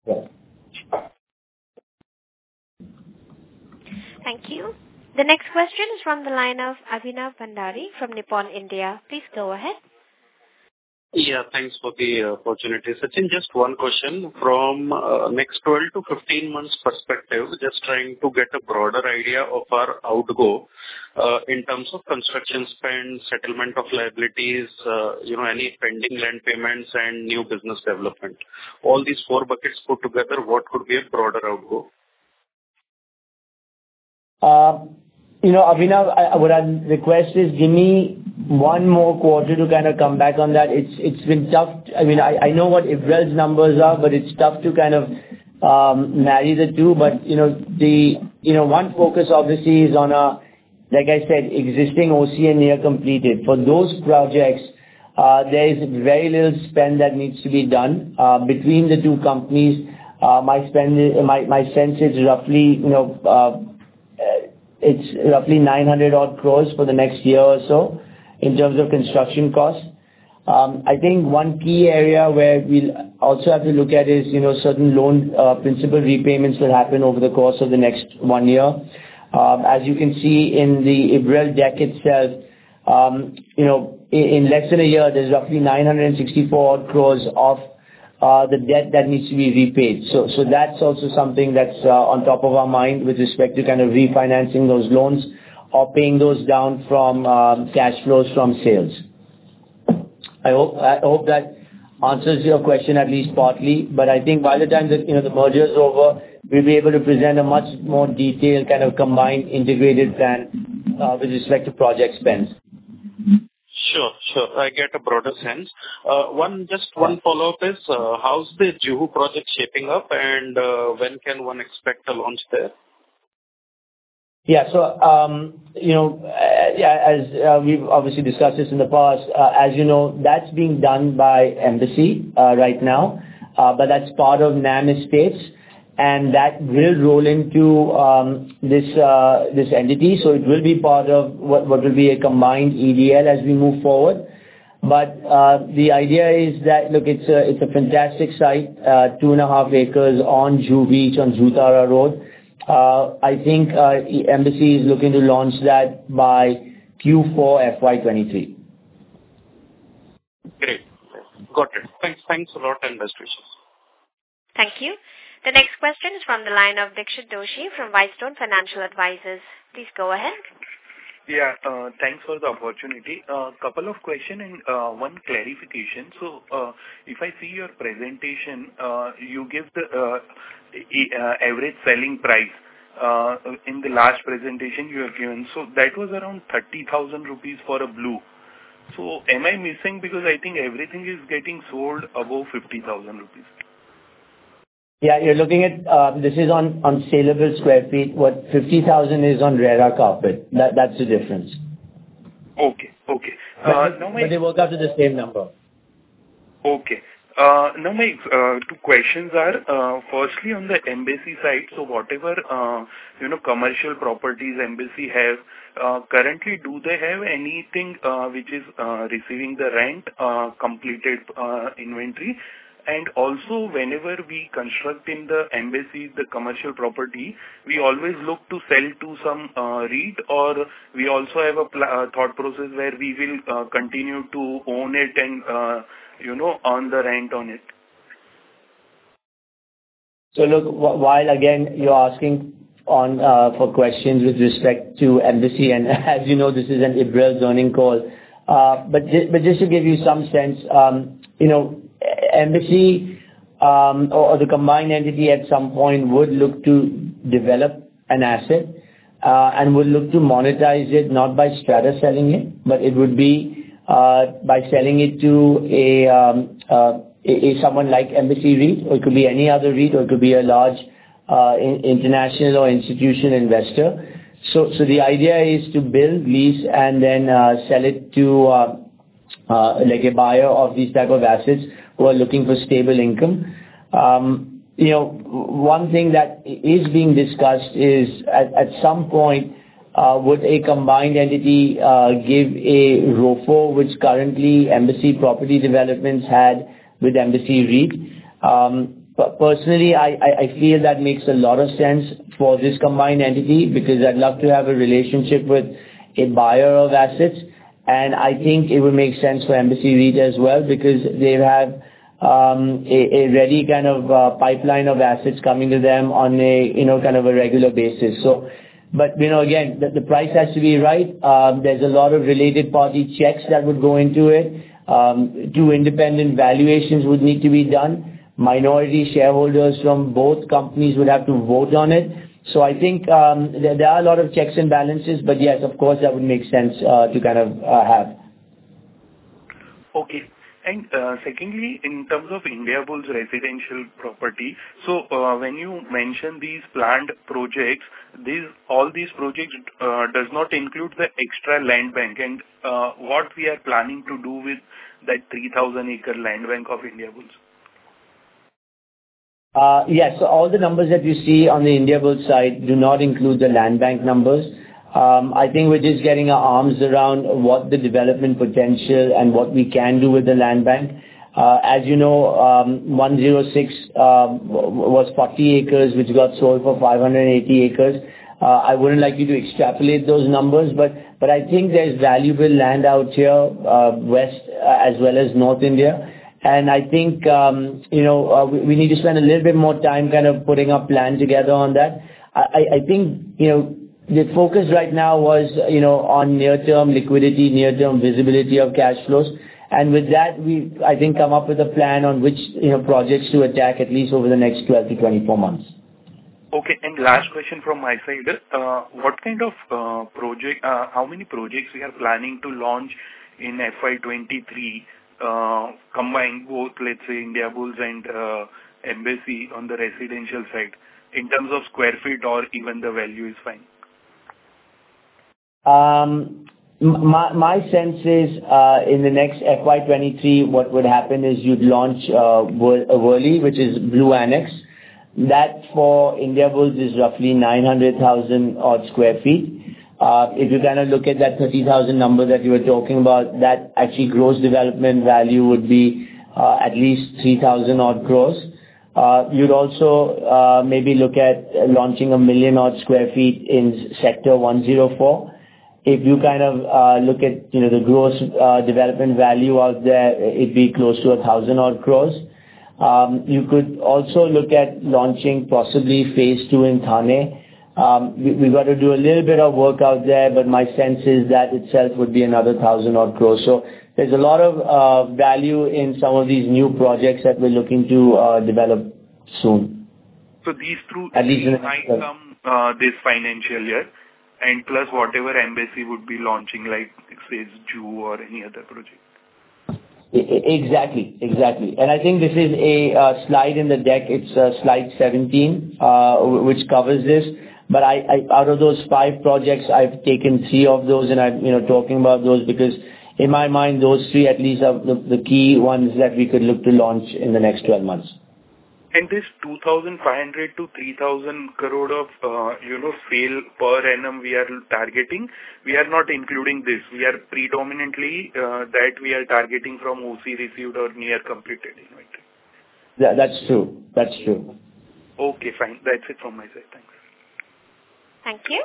[SPEAKER 1] Thank you. The next question is from the line of Abhinav Bhandari from Nippon India. Please go ahead.
[SPEAKER 10] Yeah, thanks for the opportunity. Sachin, just one question from next 12 to 15 months perspective, just trying to get a broader idea of our outgo in terms of construction spend, settlement of liabilities, any pending land payments and new business development. All these four buckets put together, what could be a broader outgo?
[SPEAKER 2] Abhinav, what I'd request is give me one more quarter to kind of come back on that. It's been tough. I mean, I know what IFREL's numbers are, but it's tough to kind of marry the two. But, one focus obviously is on like I said, existing OC and near completed. For those projects, there is very little spend that needs to be done between the two companies. My sense is roughly, it's roughly 900 odd crores for the next year or so in terms of construction costs. I think one key area where we'll also have to look at is, certain loan principal repayments will happen over the course of the next 1 year. As you can see in the IBREL deck itself, in less than a year, there's roughly 964 crores of the debt that needs to be repaid. So that's also something that's on top of our mind with respect to kind of refinancing those loans or paying those down from cash flows from sales. I hope that answers your question at least partly, but I think by the time that, the merger is over, we'll be able to present a much more detailed kind of combined integrated plan with respect to project spends.
[SPEAKER 10] Sure. I get a broader sense. One follow-up is, how's the Juhu project shaping up, and when can one expect a launch there?
[SPEAKER 2] Yeah. So, as we've obviously discussed this in the past, as you know, that's being done by Embassy right now, but that's part of NAM Estates, and that will roll into this entity. So it will be part of what will be a combined EDL as we move forward. But the idea is that, look, it's a fantastic site, 2.5 acres on Juhu Beach on Zutara Road. I think Embassy is looking to launch that by Q4 FY23.
[SPEAKER 10] Great. Got it. Thanks a lot, and best wishes.
[SPEAKER 1] Thank you. The next question is from the line of Dixit Doshi from Whitestone Financial Advisors. Please go ahead.
[SPEAKER 11] Yeah, thanks for the opportunity. Couple of questions and one clarification. So, if I see your presentation, you give the average selling price in the last presentation you have given. So that was around 30,000 rupees for a blue. So am I missing, because I think everything is getting sold above 50,000 rupees?
[SPEAKER 2] Yeah, you're looking at this is on saleable square feet. What 50,000 is on RERA carpet. That's the difference.
[SPEAKER 11] Okay.
[SPEAKER 2] But they work out to the same number.
[SPEAKER 11] Okay. Now my two questions are, firstly on the Embassy side, so whatever, commercial properties Embassy have, currently do they have anything which is receiving the rent, completed inventory? And also, whenever we construct in the Embassy, the commercial property, we always look to sell to some REIT, or we also have a thought process where we will continue to own it and, earn the rent on it.
[SPEAKER 2] So look, while again you're asking for questions with respect to Embassy, and as you know, this is an IBREL zoning call, but just to give you some sense, Embassy or the combined entity at some point would look to develop an asset and would look to monetize it, not by strata selling it, but it would be by selling it to someone like Embassy REIT, or it could be any other REIT, or it could be a large international or institutional investor. So the idea is to build, lease, and then sell it to like a buyer of these type of assets who are looking for stable income. One thing that is being discussed is at some point would a combined entity give a ROFO, which currently Embassy Property Developments had with Embassy REIT. But personally, I feel that makes a lot of sense for this combined entity, because I'd love to have a relationship with a buyer of assets, and I think it would make sense for Embassy REIT as well, because they have a ready kind of pipeline of assets coming to them on a kind of a regular basis. So, but again, the price has to be right. There's a lot of related party checks that would go into it. 2 independent valuations would need to be done. Minority shareholders from both companies would have to vote on it. So I think there are a lot of checks and balances, but yes, of course, that would make sense to kind of have.
[SPEAKER 11] Okay. And secondly, in terms of Indiabulls residential property, so when you mention these planned projects, all these projects does not include the extra land bank, and what we are planning to do with that 3,000-acre land bank of Indiabulls?
[SPEAKER 2] Yes. So all the numbers that you see on the Indiabulls side do not include the land bank numbers. I think we're just getting our arms around what the development potential and what we can do with the land bank. As you know, 106 was 40 acres, which got sold for 580 acres. I wouldn't like you to extrapolate those numbers, but I think there's valuable land out here, west as well as North India. And I think, we need to spend a little bit more time kind of putting our plan together on that. I think, the focus right now was, on near-term liquidity, near-term visibility of cash flows. And with that, I think, come up with a plan on which, projects to attack at least over the next 12 to 24 months.
[SPEAKER 11] Okay, and last question from my side. What kind of how many projects we are planning to launch in FY23, combine both, let's say, Indiabulls and Embassy on the residential side, in terms of square feet or even the value is fine?
[SPEAKER 2] My sense is, in the next FY23, what would happen is you'd launch Worli, which is Blue Annex. That for Indiabulls is roughly 900,000 odd square feet. If you kind of look at that 30,000 number that you were talking about, that actually gross development value would be at least 3,000 odd crores. You'd also maybe look at launching 1 million odd square feet in Sector 104. If you kind of look at the gross development value out there, it'd be close to 1,000 odd crores. You could also look at launching possibly phase 2 in Thane. We've got to do a little bit of work out there, but my sense is that itself would be another 1,000 odd crores. So there's a lot of value in some of these new projects that we're looking to develop soon.
[SPEAKER 11] So these might come this financial year, and plus whatever Embassy would be launching, like say Jew or any other project.
[SPEAKER 2] Exactly. And I think this is a slide in the deck. It's slide 17, which covers this. But I out of those 5 projects, I've taken 3 of those, and I'm talking about those because in my mind, those 3 at least are the key ones that we could look to launch in the next 12 months.
[SPEAKER 11] And this 2,500 to 3,000 crore of, sale per annum we are targeting, we are not including this. We are predominantly that we are targeting from OC received or near completed inventory.
[SPEAKER 2] Yeah, that's true.
[SPEAKER 11] Okay, fine. That's it from my side. Thanks.
[SPEAKER 1] Thank you.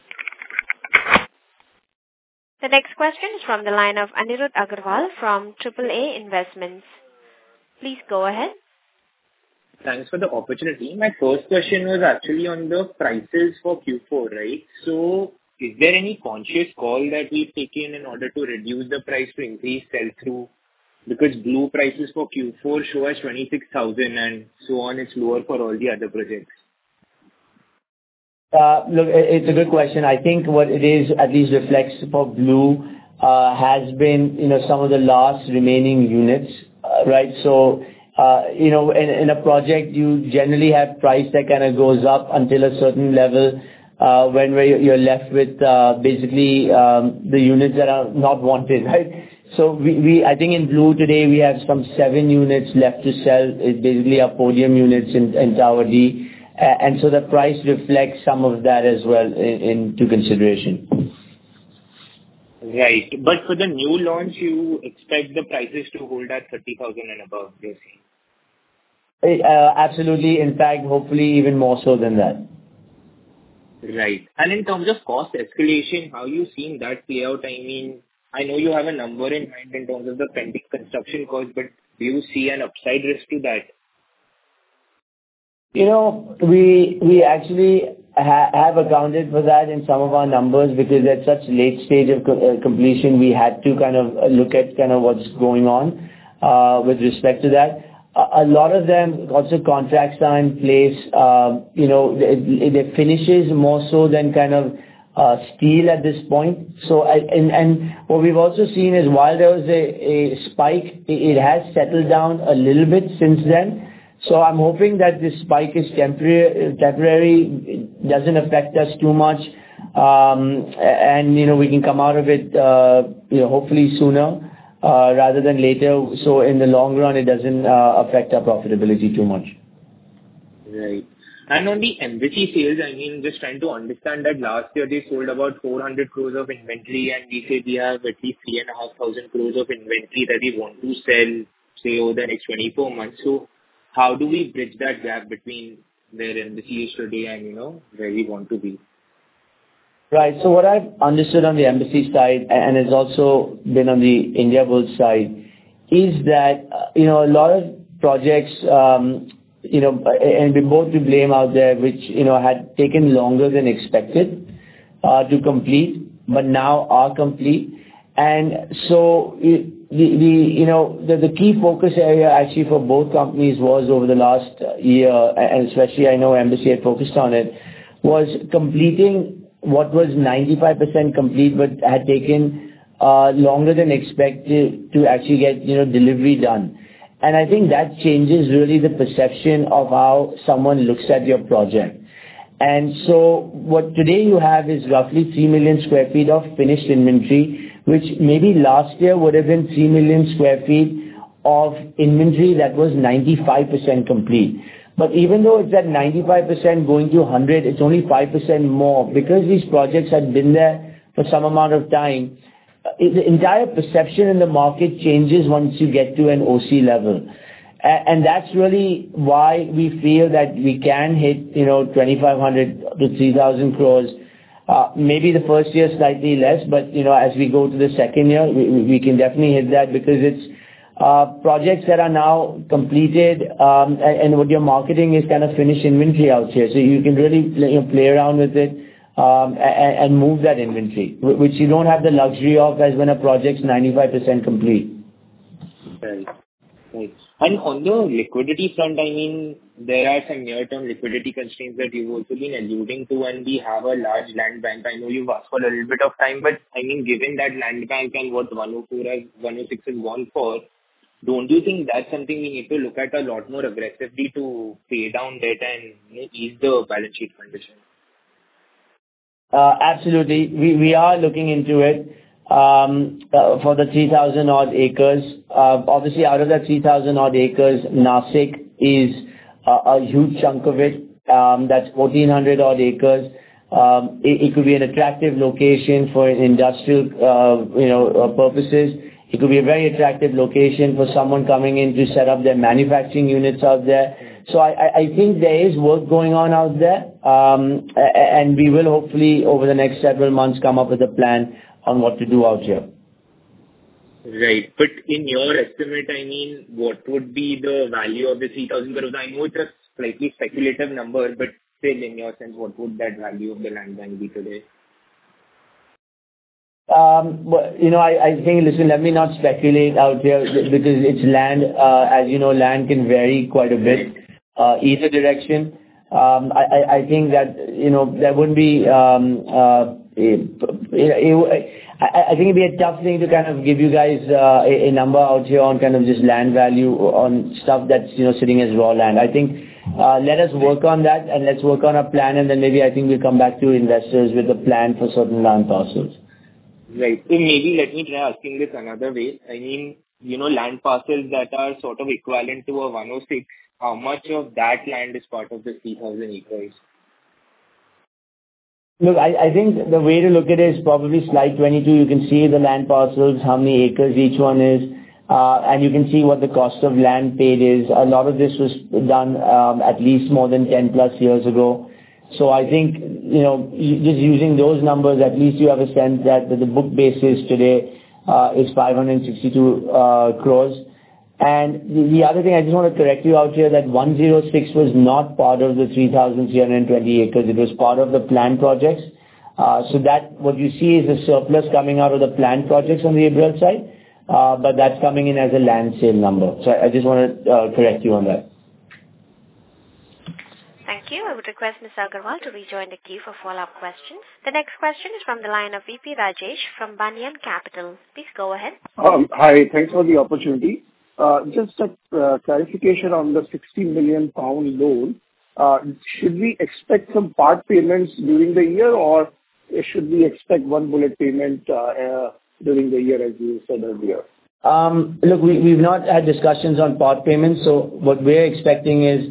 [SPEAKER 1] The next question is from the line of Anirudh Agarwal from AAA Investments. Please go ahead.
[SPEAKER 12] Thanks for the opportunity. My first question was actually on the prices for Q4, right? So is there any conscious call that we've taken in order to reduce the price to increase sell-through? Because blue prices for Q4 show as 26,000 and so on, it's lower for all the other projects.
[SPEAKER 2] Look, it's a good question. I think what it is, at least reflects for blue, has been, some of the last remaining units, right? So, in a project, you generally have price that kind of goes up until a certain level, when you're left with, basically, the units that are not wanted, right? So I think in blue today, we have some 7 units left to sell. It's basically our podium units in Tower D. And so the price reflects some of that as well into consideration.
[SPEAKER 12] Right. But for the new launch, you expect the prices to hold at 30,000 and above, you're saying?
[SPEAKER 2] Absolutely. In fact, hopefully even more so than that.
[SPEAKER 12] Right. And in terms of cost escalation, how you seen that play out? I mean, I know you have a number in mind in terms of the pending construction cost, but do you see an upside risk to that?
[SPEAKER 2] We actually have accounted for that in some of our numbers because at such late stage of completion, we had to kind of look at kind of what's going on with respect to that. A lot of them also contracts are in place. The finishes more so than kind of steel at this point. So and what we've also seen is while there was a spike, it has settled down a little bit since then. So I'm hoping that this spike is temporary, it doesn't affect us too much, and we can come out of it, hopefully sooner rather than later. So in the long run, it doesn't affect our profitability too much.
[SPEAKER 12] Right. And on the embassy sales, I mean, just trying to understand that last year they sold about 400 crores of inventory, and we say we have at least 3,500 crores of inventory that we want to sell, say, over the next 24 months. So how do we bridge that gap between where embassy is today and, where we want to be?
[SPEAKER 2] Right. So what I've understood on the embassy side, and has also been on the Indiabulls side, is that, a lot of projects, and we both to blame out there, which, had taken longer than expected to complete, but now are complete. And so the key focus area actually for both companies was over the last year, and especially I know Embassy had focused on it, was completing what was 95% complete, but had taken longer than expected to actually get, delivery done. And I think that changes really the perception of how someone looks at your project. And so what today you have is roughly 3 million square feet of finished inventory, which maybe last year would have been 3 million square feet of inventory that was 95% complete. But even though it's at 95% going to 100, it's only 5% more. Because these projects had been there for some amount of time, the entire perception in the market changes once you get to an OC level. And that's really why we feel that we can hit, 2,500 to 3,000 crores. Maybe the first year slightly less, but, as we go to the second year, we can definitely hit that, because it's projects that are now completed, and what you're marketing is kind of finished inventory out here. So you can really play around with it and move that inventory, which you don't have the luxury of as when a project's 95% complete.
[SPEAKER 12] Right. Right. And on the liquidity front, I mean, there are some near-term liquidity constraints that you've also been alluding to, and we have a large land bank. I know you've asked for a little bit of time, but I mean, given that land bank and what 106 has gone for, don't you think that's something we need to look at a lot more aggressively to pay down debt and ease the balance sheet condition?
[SPEAKER 2] Absolutely. We are looking into it for the 3,000 odd acres. Obviously, out of that 3,000 odd acres, Nasik is a huge chunk of it. That's 1,400 odd acres. It could be an attractive location for industrial, purposes. It could be a very attractive location for someone coming in to set up their manufacturing units out there. So I think there is work going on out there, and we will hopefully over the next several months come up with a plan on what to do out here.
[SPEAKER 12] Right. But in your estimate, I mean, what would be the value of the 3,000 crores? I know it's a slightly speculative number, but still in your sense, what would that value of the land bank be today?
[SPEAKER 2] I think, listen, let me not speculate out here because it's land. As you know, land can vary quite a bit, either direction. I think that, there wouldn't be, I think it'd be a tough thing to kind of give you guys a number out here on kind of just land value on stuff that's, sitting as raw land. I think let us work on that, and let's work on a plan, and then maybe I think we'll come back to investors with a plan for certain land parcels.
[SPEAKER 12] Right. So maybe let me try asking this another way. I mean, land parcels that are sort of equivalent to a 106, how much of that land is part of the 3,000 acres?
[SPEAKER 2] Look, I think the way to look at it is probably slide 22. You can see the land parcels, how many acres each one is, and you can see what the cost of land paid is. A lot of this was done at least more than 10 plus years ago. So I think, just using those numbers, at least you have a sense that the book basis today is 562 crores. And the other thing, I just want to correct you out here that 106 was not part of the 3,320 acres. It was part of the planned projects. So that what you see is a surplus coming out of the planned projects on the Abrial side, but that's coming in as a land sale number. So I just want to correct you on that.
[SPEAKER 1] Thank you. I would request Mr. Agarwal to rejoin the queue for follow-up questions. The next question is from the line of VP Rajesh from Banyan Capital. Please go ahead.
[SPEAKER 13] Hi, thanks for the opportunity. Just a clarification on the 60 million pound loan. Should we expect some part payments during the year, or should we expect one bullet payment during the year, as you said earlier?
[SPEAKER 2] Look, we've not had discussions on part payments, so what we're expecting is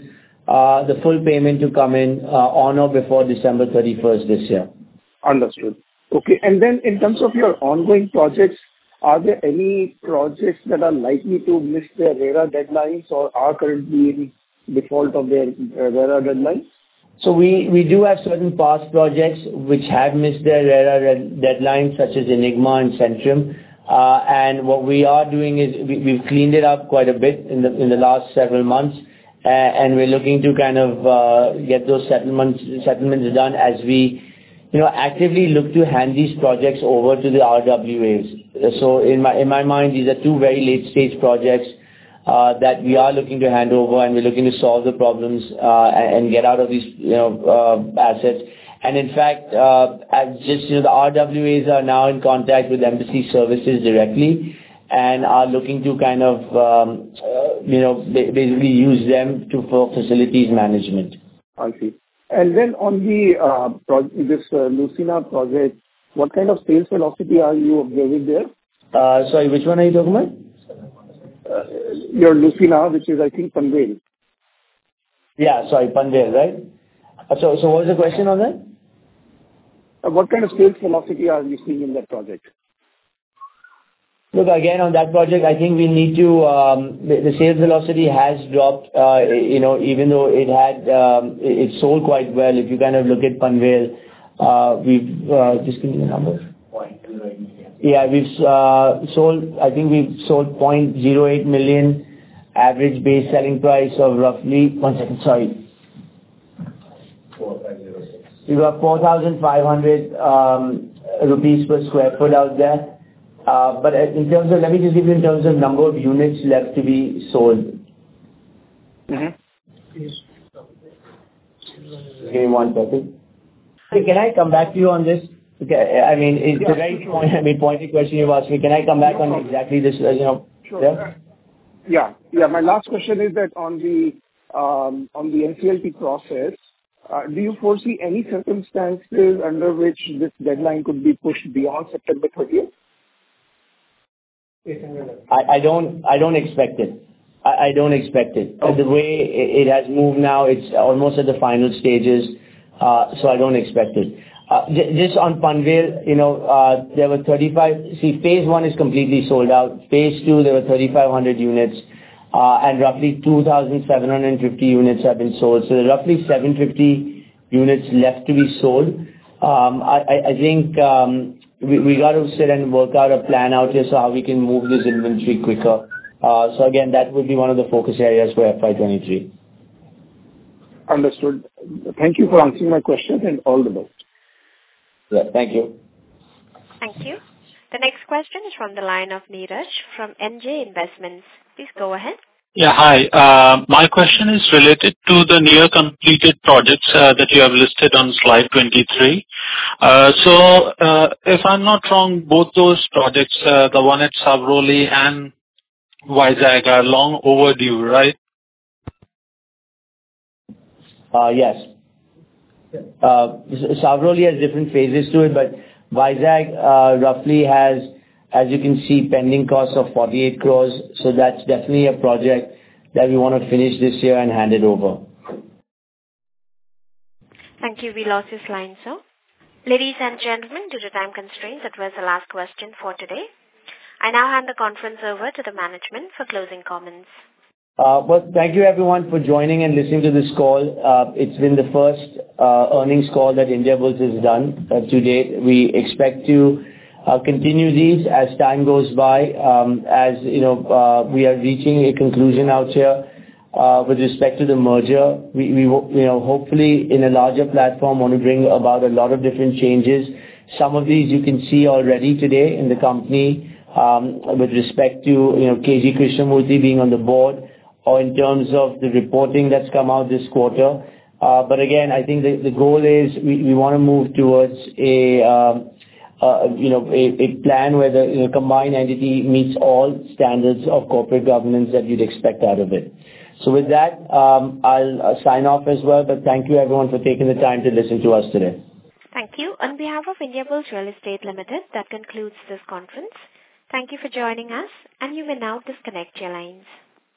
[SPEAKER 2] the full payment to come in on or before December 31st this year.
[SPEAKER 13] Understood. Okay. And then in terms of your ongoing projects, are there any projects that are likely to miss their RERA deadlines or are currently in default of their RERA deadlines?
[SPEAKER 2] So we do have certain past projects which have missed their RERA deadlines, such as Enigma and Centrum. And what we are doing is we've cleaned it up quite a bit in the last several months, and we're looking to kind of get those settlements done as we actively look to hand these projects over to the RWAs. So in my mind, these are two very late-stage projects that we are looking to hand over, and we're looking to solve the problems and get out of these assets. And in fact, the RWAs are now in contact with Embassy Services directly and are looking to kind of basically use them for facilities management.
[SPEAKER 13] I see. And then on the this Lucina project, what kind of sales velocity are you observing there?
[SPEAKER 2] Sorry, which one are you talking about?
[SPEAKER 13] Your Lucina, which is, I think, Panvel.
[SPEAKER 2] Yeah, sorry, Panvel, right? So what was the question on that?
[SPEAKER 13] What kind of sales velocity are you seeing in that project?
[SPEAKER 2] Look, again, on that project, I think we need to, the sales velocity has dropped, even though it sold quite well. If you kind of look at Panvel, we've, just give me the number. Yeah, we've sold 0.08 million average base selling price of roughly, one second, sorry. 4506. We got 4,500 rupees per square foot out there. But in terms of, let me just give you in terms of number of units left to be sold.
[SPEAKER 13] Mm-hmm.
[SPEAKER 2] Give me 1 second. Can I come back to you on this? Okay, I mean, it's a very pointy question you've asked me. Can I come back on exactly this,
[SPEAKER 13] Sure. Yeah? Yeah, my last question is that on the NCLT process, do you foresee any circumstances under which this deadline could be pushed beyond September 30th?
[SPEAKER 2] I don't expect it. I don't expect it. Okay. The way it has moved now, it's almost at the final stages, so I don't expect it. Just on Panvel, there were 35. See, phase 1 is completely sold out. Phase 2, there were 3,500 units, and roughly 2,750 units have been sold. So there are roughly 750 units left to be sold. I think we got to sit and work out a plan out here so how we can move this inventory quicker. So again, that would be one of the focus areas for FY23.
[SPEAKER 13] Understood. Thank you for answering my questions and all the best.
[SPEAKER 2] Yeah, thank you.
[SPEAKER 1] Thank you. The next question is from the line of Neeraj from NJ Investments. Please go ahead.
[SPEAKER 14] Yeah, hi. My question is related to the near completed projects that you have listed on slide 23. So, if I'm not wrong, both those projects, the one at Savroli and Vizag, are long overdue, right?
[SPEAKER 2] Yes. Savroli has different phases to it, but Vizag roughly has, as you can see, pending costs of 48 crores. So that's definitely a project that we want to finish this year and hand it over.
[SPEAKER 1] Thank you. We lost his line, sir. Ladies and gentlemen, due to time constraints, that was the last question for today. I now hand the conference over to the management for closing comments.
[SPEAKER 2] Well, thank you everyone for joining and listening to this call. It's been the first earnings call that Indiabulls has done to date. We expect to continue these as time goes by. As we are reaching a conclusion out here with respect to the merger. We hopefully in a larger platform want to bring about a lot of different changes. Some of these you can see already today in the company with respect to KG Krishnamurthy being on the board, or in terms of the reporting that's come out this quarter. But again, I think the goal is we want to move towards a plan where the combined entity meets all standards of corporate governance that you'd expect out of it. So with that, I'll sign off as well, but thank you everyone for taking the time to listen to us today.
[SPEAKER 1] Thank you. On behalf of Indiabulls Real Estate Limited, that concludes this conference. Thank you for joining us, and you may now disconnect your lines.